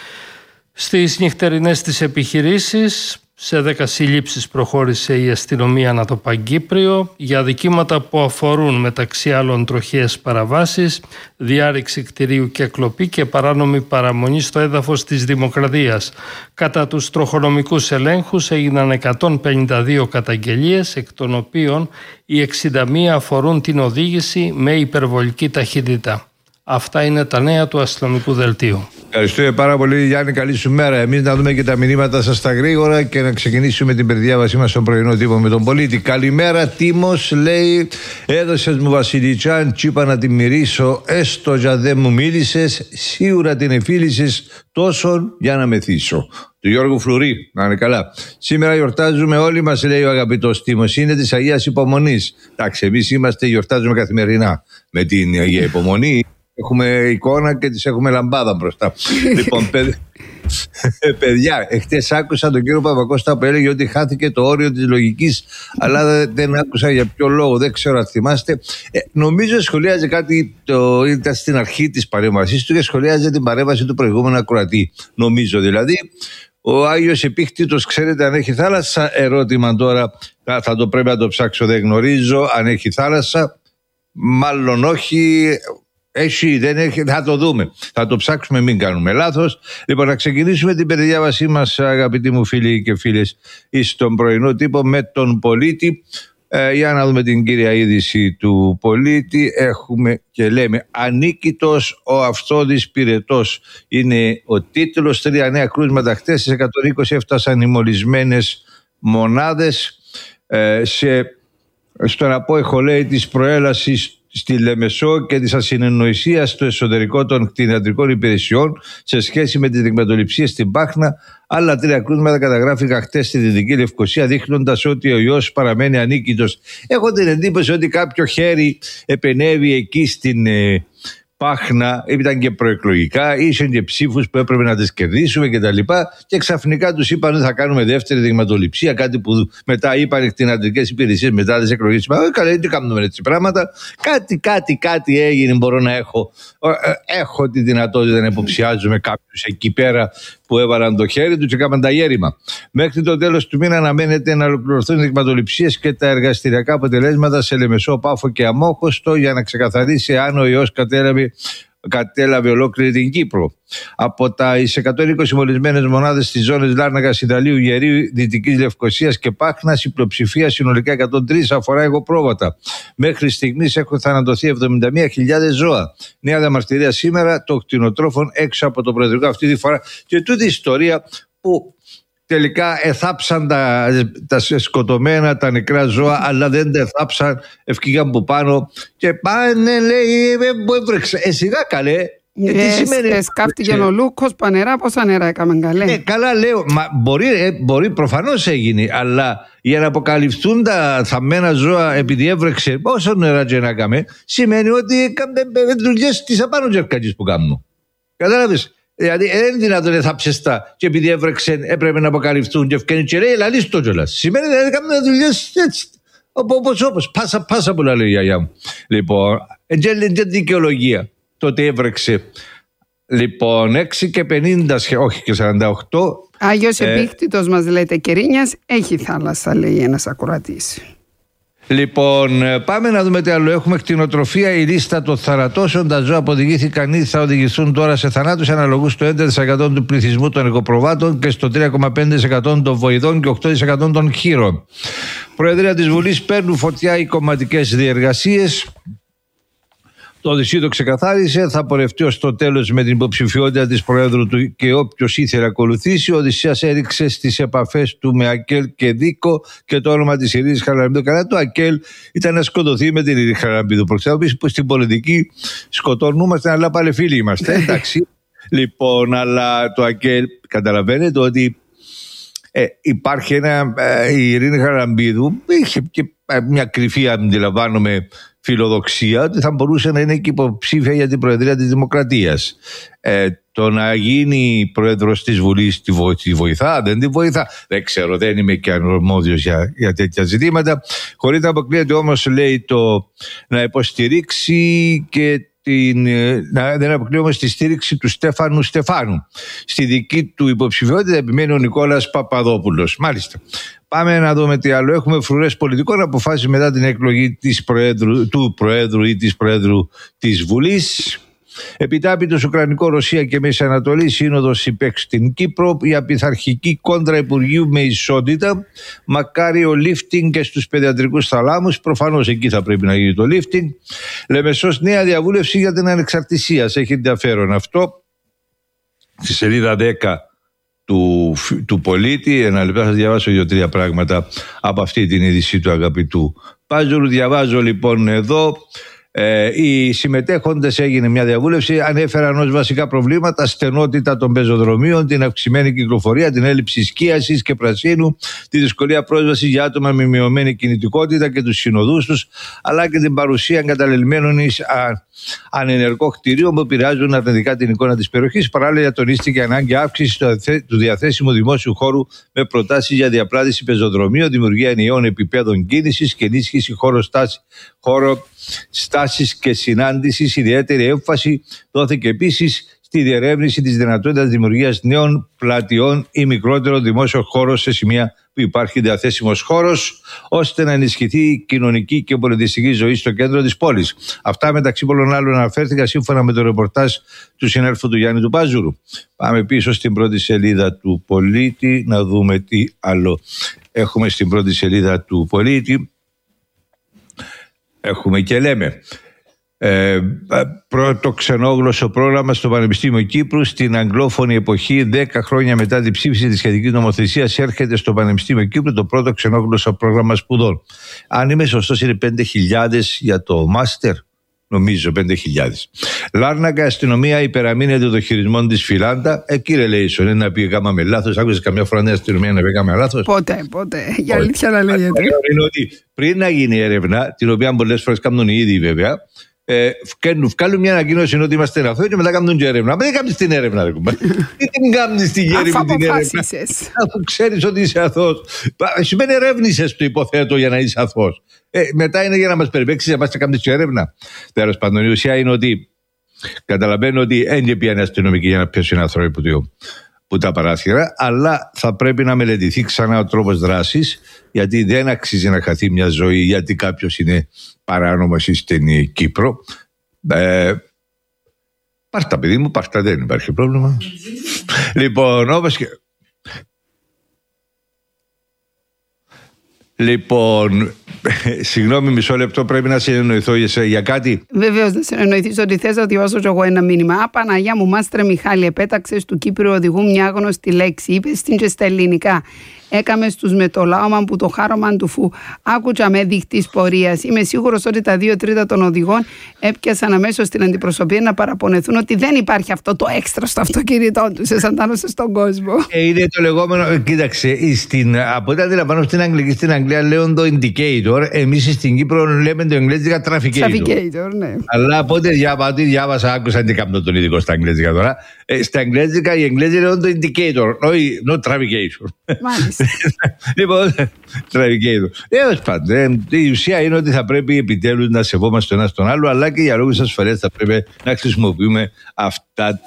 Στις νυχτερινές της επιχειρήσεις, σε 10 συλλήψεις προχώρησε η αστυνομία ανά το Παγκύπριο για αδικήματα που αφορούν μεταξύ άλλων τροχαίες παραβάσεις, διάρρηξη κτηρίου και κλοπή και παράνομη παραμονή στο έδαφος της Δημοκρατίας. Κατά τους τροχονομικούς ελέγχους έγιναν 152 καταγγελίες, εκ των οποίων οι 61 αφορούν την οδήγηση με υπερβολική ταχύτητα. Αυτά είναι τα νέα του αστυνομικού δελτίου. Ευχαριστούμε πάρα πολύ, Γιάννη. Καλή σου μέρα. Εμείς να δούμε και τα μηνύματα σας στα γρήγορα και να ξεκινήσουμε την περιδιάβασή μας στον πρωινό τύπο με τον πολίτη. Καλημέρα, Τίμος λέει: έδωσες μου βασιλιτσάν, τσίπα να τη μυρίσω. Έστω για δεν μου μίλησες, σίγουρα την εφίλησες τόσο για να μεθύσω. Του Γιώργου Φλουρί, να είναι καλά. Σήμερα γιορτάζουμε όλοι μας, λέει ο αγαπητός Τίμος. Είναι της Αγίας Υπομονής. Εντάξει, εμείς γιορτάζουμε καθημερινά με την Αγία Υπομονή. Έχουμε εικόνα και τις έχουμε λαμπάδα μπροστά. Λοιπόν, παιδιά, εχθές άκουσα τον κύριο Παπακώστα που έλεγε ότι χάθηκε το όριο της λογικής, αλλά δεν άκουσα για ποιο λόγο, δεν ξέρω αν θυμάστε. Νομίζω σχολιάζει κάτι, ήταν στην αρχή της παρέμβασης του και σχολιάζει την παρέμβαση του προηγούμενου ακροατή. Νομίζω δηλαδή. Ο Άγιος Επίκτητος, ξέρετε αν έχει θάλασσα? Ερώτημα τώρα, θα το πρέπει να το ψάξω, δεν γνωρίζω αν έχει θάλασσα. Μάλλον όχι. Έχει, δεν έχει, θα το δούμε. Θα το ψάξουμε, μην κάνουμε λάθος. Λοιπόν, να ξεκινήσουμε την περιδιάβασή μας, αγαπητοί μου φίλοι και φίλες, στον πρωινό τύπο με τον πολίτη. Για να δούμε την κύρια είδηση του πολίτη. Έχουμε και λέμε: ανίκητος ο Αυθόδης Πυρετός. Είναι ο τίτλος. 3 νέα κρούσματα χτες, στις 120 έφτασαν οι μολυσμένες μονάδες. Στον απόϊχο, λέει, της προέλασης στη Λεμεσό και της ασυνεννοησίας στο εσωτερικό των κτηνιατρικών υπηρεσιών σε σχέση με τις δειγματοληψίες στην Πάχνα. Άλλα 3 κρούσματα καταγράφηκαν χτες στη Δυτική Λευκοσία, δείχνοντας ότι ο ιός παραμένει ανίκητος. Έχω την εντύπωση ότι κάποιο χέρι επενέβη εκεί στην Πάχνα, ήταν και προεκλογικά, ήσαν και ψήφους που έπρεπε να τις κερδίσουμε κτλ. Και ξαφνικά τους είπαν ότι θα κάνουμε δεύτερη δειγματοληψία, κάτι που μετά είπαν οι κτηνιατρικές υπηρεσίες μετά τις εκλογές. Καλά, τι κάνουμε έτσι πράγματα. Κάτι έγινε. Μπορώ να έχω τη δυνατότητα να υποψιάζουμε κάποιους εκεί πέρα που έβαλαν το χέρι του και έκαναν τα γέρημα. Μέχρι το τέλος του μήνα αναμένεται να ολοκληρωθούν οι δειγματοληψίες και τα εργαστηριακά αποτελέσματα σε Λεμεσό, Πάφο και Αμόχωστο για να ξεκαθαρίσει αν ο ιός κατέλαβε ολόκληρη την Κύπρο. Από τις 120 μολυσμένες μονάδες στις ζώνες Λάρνακας, Ιδαλίου, Γερίου, Δυτικής Λευκοσίας και Πάχνας, η πλειοψηφία, συνολικά 103, αφορά εγωπρόβατα. Μέχρι στιγμής έχουν θανατωθεί 71.000 ζώα. Νέα διαμαρτυρία σήμερα των κτηνοτρόφων έξω από το Προεδρικό αυτή τη φορά. Και τούτη η ιστορία που τελικά εθάψαν τα σκοτωμένα, τα νεκρά ζώα, αλλά δεν τα εθάψαν, ευκήγαν από πάνω και πάνε, λέει, έβρεξε. Σιγά καλέ. Τι σημαίνει. Σκάφτηκε ο Λούκος πανερά, πόσα νερά έκαμε καλέ. Καλά λέω, μα μπορεί προφανώς έγινε, αλλά για να αποκαλυφθούν τα θαμμένα ζώα επειδή έβρεξε όσο νερά και να έκαμε, σημαίνει ότι έκαμε δουλειές της απάνω τζερκατζής που κάνουν. Κατάλαβες. Δηλαδή δεν είναι δυνατόν θα ψεστά και επειδή έβρεξε έπρεπε να αποκαλυφθούν και ευκαινεί και λέει λαλείς το κιόλας. Σημαίνει ότι κάνουμε δουλειές έτσι όπως πάσα πολλά λέει η γιαγιά μου. Λοιπόν, και δικαιολογία τότε έβρεξε. Λοιπόν, 6 και 50, όχι και 48. Άγιος Επίκτητος μας λέτε Κερίνιας, έχει θάλασσα λέει ένας ακροατής. Λοιπόν, πάμε να δούμε τι άλλο έχουμε. Κτηνοτροφία, η λίστα των θανατώσεων. Τα ζώα που οδηγήθηκαν ή θα οδηγηθούν τώρα σε θανάτους αναλογούν στο 11% του πληθυσμού των οικοπροβάτων και στο 3,5% των βοηδών και 8% των χείρων. Προεδρία της Βουλής, παίρνουν φωτιά οι κομματικές διεργασίες. Το Οδυσσή το ξεκαθάρισε, θα πορευτεί ως το τέλος με την υποψηφιότητα της Προέδρου του και όποιος ήθελε να ακολουθήσει. Ο Οδυσσέας έριξε στις επαφές του με Ακέλ και Δίκο και το όνομα της Ειρήνης Χαραλαμπίδου. Καλά, το Ακέλ ήταν να σκοτωθεί με την Ειρήνη Χαραλαμπίδου. Προξενοποιήσει που στην πολιτική σκοτώνούμαστε, αλλά πάλι φίλοι είμαστε. Εντάξει. Λοιπόν, αλλά το Ακέλ καταλαβαίνετε ότι υπάρχει η Ειρήνη Χαραλαμπίδου είχε και μια κρυφή, αντιλαμβάνομαι, φιλοδοξία ότι θα μπορούσε να είναι και υποψήφια για την Προεδρία της Δημοκρατίας. Το να γίνει πρόεδρος της Βουλής τη βοηθά, δεν τη βοηθά, δεν ξέρω, δεν είμαι και αρμόδιος για τέτοια ζητήματα. Χωρίς να αποκλείεται όμως, λέει, το να υποστηρίξει και δεν αποκλείω τη στήριξη του Στεφάνου. Στη δική του υποψηφιότητα επιμένει ο Νικόλας Παπαδόπουλος. Μάλιστα. Πάμε να δούμε τι άλλο. Έχουμε φρουρές πολιτικών αποφάσεις μετά την εκλογή του Προέδρου ή της Προέδρου της Βουλής. Επιτάπητος Ουκρανικό-Ρωσία και Μέση Ανατολή, σύνοδος ΥΠΕΚ στην Κύπρο, η απειθαρχική κόντρα Υπουργείου με ισότητα, μακάριο lifting και στους παιδιατρικούς θαλάμους, προφανώς εκεί θα πρέπει να γίνει το lifting. Λεμεσός, νέα διαβούλευση για την ανεξαρτησία, έχει ενδιαφέρον αυτό, στη σελίδα 10 του Πολίτη. Ένα λεπτό, θα σας διαβάσω 2-3 πράγματα από αυτή την είδηση του αγαπητού Πάζουρου. Διαβάζω λοιπόν εδώ. Οι συμμετέχοντες, έγινε μια διαβούλευση, ανέφεραν ως βασικά προβλήματα στενότητα των πεζοδρομίων, την αυξημένη κυκλοφορία, την έλλειψη σκίασης και πρασίνου, τη δυσκολία πρόσβασης για άτομα με μειωμένη κινητικότητα και τους συνοδούς τους, αλλά και την παρουσία εγκαταλελειμμένων εις ανενεργό κτηρίων που επηρεάζουν αρνητικά την εικόνα της περιοχής. Παράλληλα, τονίστηκε ανάγκη αύξηση του διαθέσιμου δημόσιου χώρου με προτάσεις για διαπλάτηση πεζοδρομίων, δημιουργία ενιαίων επιπέδων κίνησης και ενίσχυση χώρο στάσης και συνάντησης. Ιδιαίτερη έμφαση δόθηκε επίσης στη διερεύνηση της δυνατότητας δημιουργίας νέων πλατιών ή μικρότερο δημόσιο χώρο σε σημεία που υπάρχει διαθέσιμος χώρος, ώστε να ενισχυθεί η κοινωνική και πολιτιστική ζωή στο κέντρο της πόλης. Αυτά μεταξύ πολλών άλλων αναφέρθηκαν σύμφωνα με το ρεπορτάζ του συνέλφου του Γιάννη του Πάζουρου. Πάμε πίσω στην πρώτη σελίδα του Πολίτη να δούμε τι άλλο έχουμε στην πρώτη σελίδα του Πολίτη. Έχουμε και λέμε πρώτο ξενόγλωσσο πρόγραμμα στο Πανεπιστήμιο Κύπρου στην αγγλόφωνη εποχή. 10 χρόνια μετά την ψήφιση της σχετικής νομοθεσίας έρχεται στο Πανεπιστήμιο Κύπρου το πρώτο ξενόγλωσσο πρόγραμμα σπουδών. Αν είμαι σωστός είναι 5.000 για το μάστερ, νομίζω 5.000. Λάρνακα, αστυνομία υπεραμείνεται των χειρισμών της Φιλάντα. Κύριε Λέισον, είναι να πει έκαμε λάθος. Άκουσες καμιά φορά νέα αστυνομία να πει έκαμε λάθος? Ποτέ. Για αλήθεια να λέγεται. Είναι ότι πριν να γίνει έρευνα, την οποία πολλές φορές κάνουν οι ίδιοι βέβαια, βγάλουν μια ανακοίνωση ότι είμαστε λαθός και μετά κάνουν και έρευνα. Μα δεν κάνεις την έρευνα, ρε κουμπά. Τι την κάνεις τη γέρη με την έρευνα, αφού ξέρεις ότι είσαι αθώος? Σημαίνει ερεύνησες το υποθέτω για να είσαι αθώος. Μετά είναι για να μας περιπέξεις να πας να κάνεις την έρευνα. Τέλος πάντων, η ουσία είναι ότι καταλαβαίνω ότι δεν πιάνει αστυνομική για να πιέσει ένα άνθρωπο που τα παράθυρα, αλλά θα πρέπει να μελετηθεί ξανά ο τρόπος δράσης, γιατί δεν αξίζει να χαθεί μια ζωή γιατί κάποιος είναι παράνομος στην Κύπρο. Πάρτα, παιδί μου, πάρτα, δεν υπάρχει πρόβλημα. Λοιπόν, όπως και... Λοιπόν, Συγγνώμη, μισό λεπτό, πρέπει να συνεννοηθώ για κάτι. Βεβαίως, να συνεννοηθείς ότι θες να διαβάσω κι εγώ ένα μήνυμα. Α, Παναγιά μου, Μάστρε Μιχάλη, επέταξες του Κύπριου οδηγού μια γνωστή λέξη. Είπες την και στα ελληνικά. Έκαμε στους μετολάωμαν που το χάρωμαν του φου. Άκουτσα με δείχτης πορείας. Είμαι σίγουρος ότι τα 2 τρίτα των οδηγών έπιασαν αμέσως την αντιπροσωπεία να παραπονεθούν ότι δεν υπάρχει αυτό το έξτρα στο αυτοκίνητό τους. Εσαντάνωσε στον κόσμο. Είναι το λεγόμενο. Κοίταξε, από ό,τι αντιλαμβάνω στην Αγγλία λέουν το indicator. Εμείς στην Κύπρο λέμε το εγγλέζικα trafficator. Ναι. Αλλά από ό,τι διάβασα, άκουσα τι κάνω τον ειδικό στα αγγλέζικα τώρα. Στα αγγλέζικα οι Εγγλέζοι λέουν το indicator, όχι no trafficator. Μάλιστα. Λοιπόν, τραβικέιδο. Πάντων, η ουσία είναι ότι θα πρέπει επιτέλους να σεβόμαστε τον ένα τον άλλο, αλλά και για λόγους ασφαλείας θα πρέπει να χρησιμοποιούμε αυτά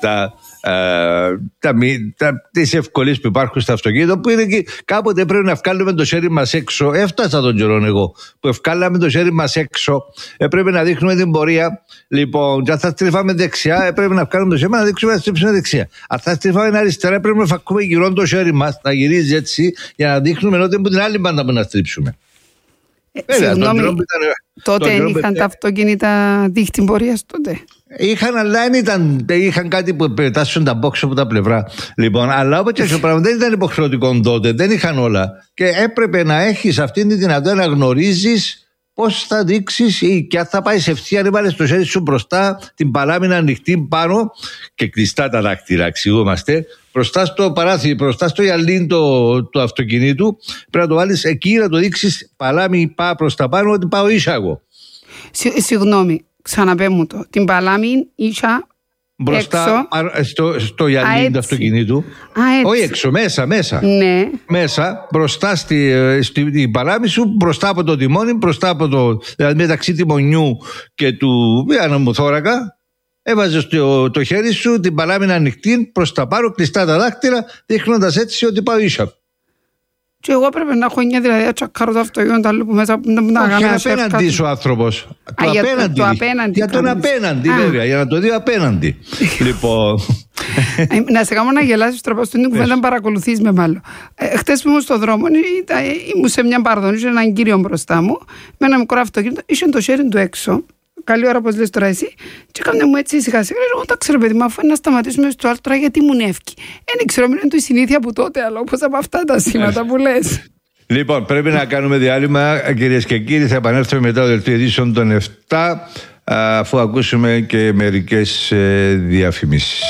τις ευκολίες που υπάρχουν στο αυτοκίνητο, που είναι και κάποτε πρέπει να βγάλουμε το χέρι μας έξω. Έφτασα τον καιρό εγώ που ευκάλαμε το χέρι μας έξω, πρέπει να δείχνουμε την πορεία. Λοιπόν, αν θα στρίφαμε δεξιά, πρέπει να βγάλουμε το χέρι μας να δείξουμε να στρίψουμε δεξιά. Αν θα στρίφαμε αριστερά, πρέπει να φακούμε γύρω το χέρι μας, να γυρίζει έτσι, για να δείχνουμε ότι από την άλλη μπάντα που να στρίψουμε. Συγγνώμη, τότε είχαν τα αυτοκίνητα δείχτη πορείας τότε? Είχαν, αλλά είχαν κάτι που πετάσσουν τα box από τα πλευρά. Λοιπόν, αλλά όπως και το πράγμα δεν ήταν υποχρεωτικό τότε, δεν είχαν όλα. Και έπρεπε να έχεις αυτή τη δυνατότητα να γνωρίζεις πώς θα δείξεις και αν θα πάει σε ευθεία, αν βάλεις το χέρι σου μπροστά, την παλάμη ανοιχτή πάνω και κλειστά τα δάχτυλα, εξηγούμαστε. Μπροστά στο παράθυρο, μπροστά στο γυαλί του αυτοκινήτου, πρέπει να το βάλεις εκεί, να το δείξεις παλάμη προς τα πάνω, ότι πάω ίσα εγώ. Συγγνώμη, ξαναπέ μου το. Την παλάμη ίσα μπροστά στο γυαλί του αυτοκινήτου. Όχι έξω, μέσα. Ναι. Μέσα, μπροστά στην παλάμη σου, μπροστά από το τιμόνι, μπροστά από δηλαδή μεταξύ τιμονιού και του αναμοθώρακα. Έβαζες το χέρι σου, την παλάμη ανοιχτή, προς τα πάνω, κλειστά τα δάχτυλα, δείχνοντας έτσι ότι πάω ίσα. Και εγώ πρέπει να έχω μια δηλαδή τσακάρω το αυτοκίνητο άλλο που μέσα να κάνει απέναντι σου ο άνθρωπος. Για τον απέναντι βέβαια, για να το δει απέναντι. Λοιπόν... Να σε κάνω να γελάσεις τρόπο στην κουβέντα να παρακολουθείς με μάλλον. Χτες που ήμουν στον δρόμο, ήμουν σε μια παρδόν, είχε έναν κύριο μπροστά μου, με ένα μικρό αυτοκίνητο, είχε το χέρι του έξω. Καλή ώρα, όπως λες τώρα εσύ, και έκανε μου έτσι ησυχά. Εγώ τα ξέρω, παιδί μου, αφού να σταματήσουμε στο άλλο τώρα, γιατί μου νεύκει. Δεν ξέρω, είναι του η συνήθεια που τότε, αλλά όπως από αυτά τα σήματα που λες. Λοιπόν, πρέπει να κάνουμε διάλειμμα, κυρίες και κύριοι. Θα επανέλθουμε μετά το δελτίο ειδήσεων των 7, αφού ακούσουμε και μερικές διαφημίσεις.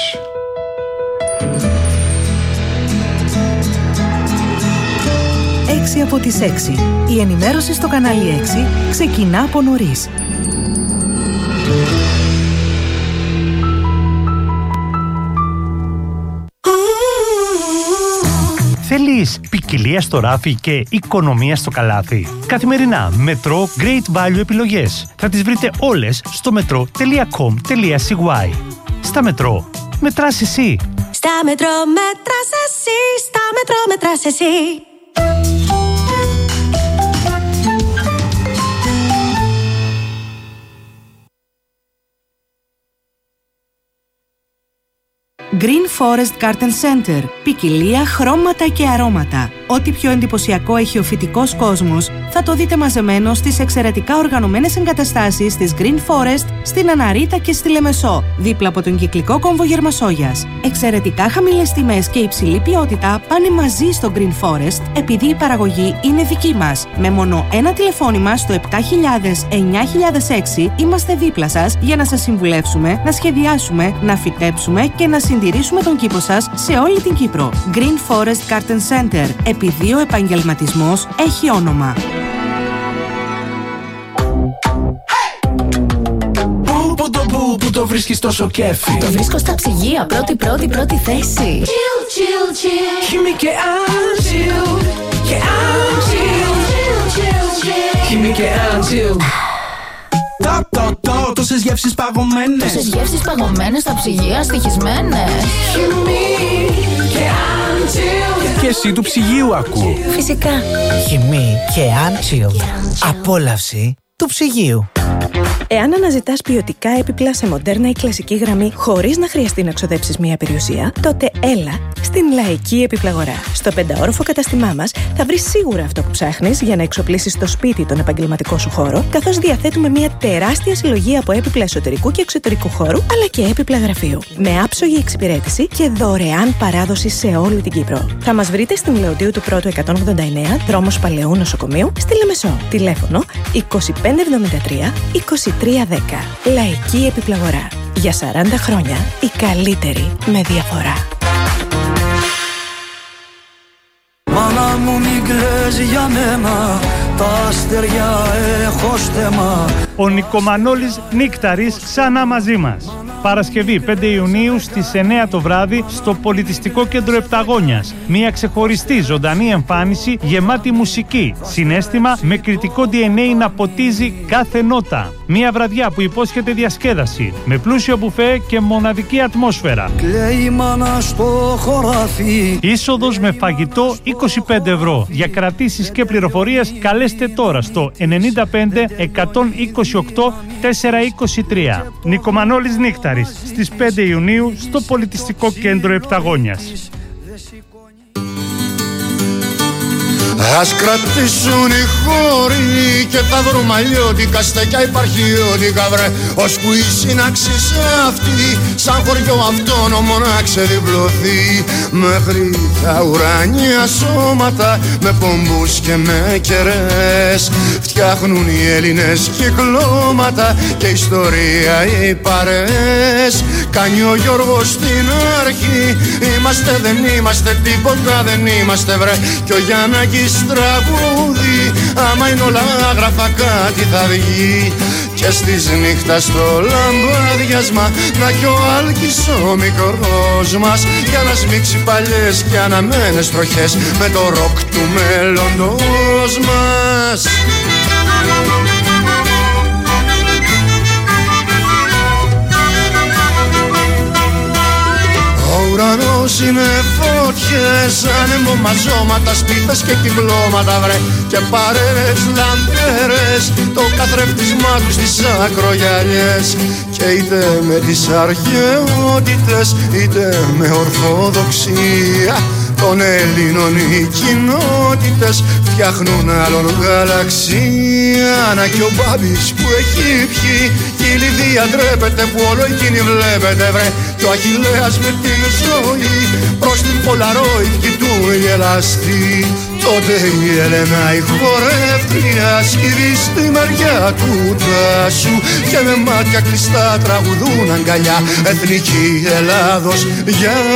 Έξι από τις 6. Η ενημέρωση στο κανάλι 6 ξεκινά από νωρίς. Θέλεις ποικιλία στο ράφι και οικονομία στο καλάθι? Καθημερινά Μετρό Great Value επιλογές. Θα τις βρείτε όλες στο metro.com.cy. Στα Μετρό, μετράς εσύ. Στα Μετρό μετράς εσύ. Στα Μετρό μετράς εσύ. Green Forest Garden Center. Ποικιλία, χρώματα και αρώματα. Ό,τι πιο εντυπωσιακό έχει ο φυτικός κόσμος θα το δείτε μαζεμένο στις εξαιρετικά οργανωμένες εγκαταστάσεις της Green Forest στην Αναρίτα και στη Λεμεσό, δίπλα από τον κυκλικό κόμβο Γερμασόγιας. Εξαιρετικά χαμηλές τιμές και υψηλή ποιότητα πάνε μαζί στο Green Forest επειδή η παραγωγή είναι δική μας. Με μόνο ένα τηλεφώνημα στο 7000-9006 είμαστε δίπλα σας για να σας συμβουλεύσουμε, να σχεδιάσουμε, να φυτέψουμε και να συντηρήσουμε τον κήπο σας σε όλη την Κύπρο. Green Forest Garden Center. Επειδή ο επαγγελματισμός έχει όνομα. Πού το βρίσκεις τόσο κέφι? Το βρίσκω στα ψυγεία, πρώτη θέση. Χίμη και Άντζιλ. Χίμη και Άντζιλ. Τόσες γεύσεις παγωμένες. Τόσες γεύσεις παγωμένες στα ψυγεία, στοιχισμένες. Χιμή και Άντζιλ. Και εσύ του ψυγείου ακού. Φυσικά. Χιμή και Άντζιλ. Απόλαυση του ψυγείου. Εάν αναζητάς ποιοτικά έπιπλα σε μοντέρνα ή κλασική γραμμή χωρίς να χρειαστεί να ξοδέψεις μία περιουσία, τότε έλα στην Λαϊκή Επιπλαγορά. Στο 5όροφο κατάστημά μας θα βρεις σίγουρα αυτό που ψάχνεις για να εξοπλίσεις το σπίτι τον επαγγελματικό σου χώρο, καθώς διαθέτουμε μία τεράστια συλλογή από έπιπλα εσωτερικού και εξωτερικού χώρου, αλλά και έπιπλα γραφείου. Με άψογη εξυπηρέτηση και δωρεάν παράδοση σε όλη την Κύπρο. Θα μας βρείτε στην Λεωτίου του Πρώτου 189, δρόμος Παλαιού Νοσοκομείου, στη Λεμεσό. Τηλέφωνο 2573 2310. Λαϊκή Επιπλαγορά. Για 40 χρόνια η καλύτερη με διαφορά. Μάνα μου μην κλαις για μένα, τα αστεριά έχω στέμα. Ο Νικομανόλης Νίκταρης ξανά μαζί μας. Παρασκευή 5 Ιουνίου στις 9 το βράδυ στο Πολιτιστικό Κέντρο Επταγόνιας. Μια ξεχωριστή ζωντανή εμφάνιση γεμάτη μουσική, συναίσθημα με κριτικό DNA να ποτίζει κάθε νότα. Μια βραδιά που υπόσχεται διασκέδαση, με πλούσιο μπουφέ και μοναδική ατμόσφαιρα. Κλαίει μάνα στο χωράφι. Είσοδος με φαγητό 25 ευρώ. Για κρατήσεις και πληροφορίες καλέστε τώρα στο 95 128 423. Νικομανόλης Νίκταρης στις 5 Ιουνίου στο Πολιτιστικό Κέντρο Επταγόνιας. Ας κρατήσουν οι χώροι και θα βρούμε αλλιώτικα στεκιά υπαρχιώτικα βρε, ώσπου η σύναξη αυτή σαν χωριό αυτόνομο να ξεδιπλωθεί, μέχρι τα ουράνια σώματα με πομπούς και με κερές φτιάχνουν οι Έλληνες κυκλώματα και ιστορία οι παρές. Κάνει ο Γιώργος στην αρχή, είμαστε δεν είμαστε τίποτα δεν είμαστε βρε, και ο Γιάννακης τραγούδι, άμα είναι όλα άγραφα κάτι θα βγει. Και στις νύχτας στο λαμπάδιασμα να κι ο Άλκης ο μικρός μας, για να σμίξει παλιές και αναμένες τροχές με το ροκ του μέλλοντος μας. Ο ουρανός είναι φωτιές, ανεμομαζώματα, σπίθες και κυκλώματα βρε, και παρέες λαμπέρες, το καθρέφτισμά τους στις ακρογιαλιές. Και είτε με τις αρχαιότητες είτε με ορθοδοξία των Ελλήνων οι κοινότητες φτιάχνουν άλλον γαλαξία. Να κι ο Μπάμπης που έχει πιει κι η Λιδία ντρέπεται που όλο εκείνη βλέπετε βρε, κι ο Αχιλλέας με τη ζωή προς την Πολαρόιτ του γελαστή. Τότε η Έλενα η χορεύτρια σκύβει στη μεριά του τάσου και με μάτια κλειστά τραγουδούν αγκαλιά Εθνική Ελλάδος για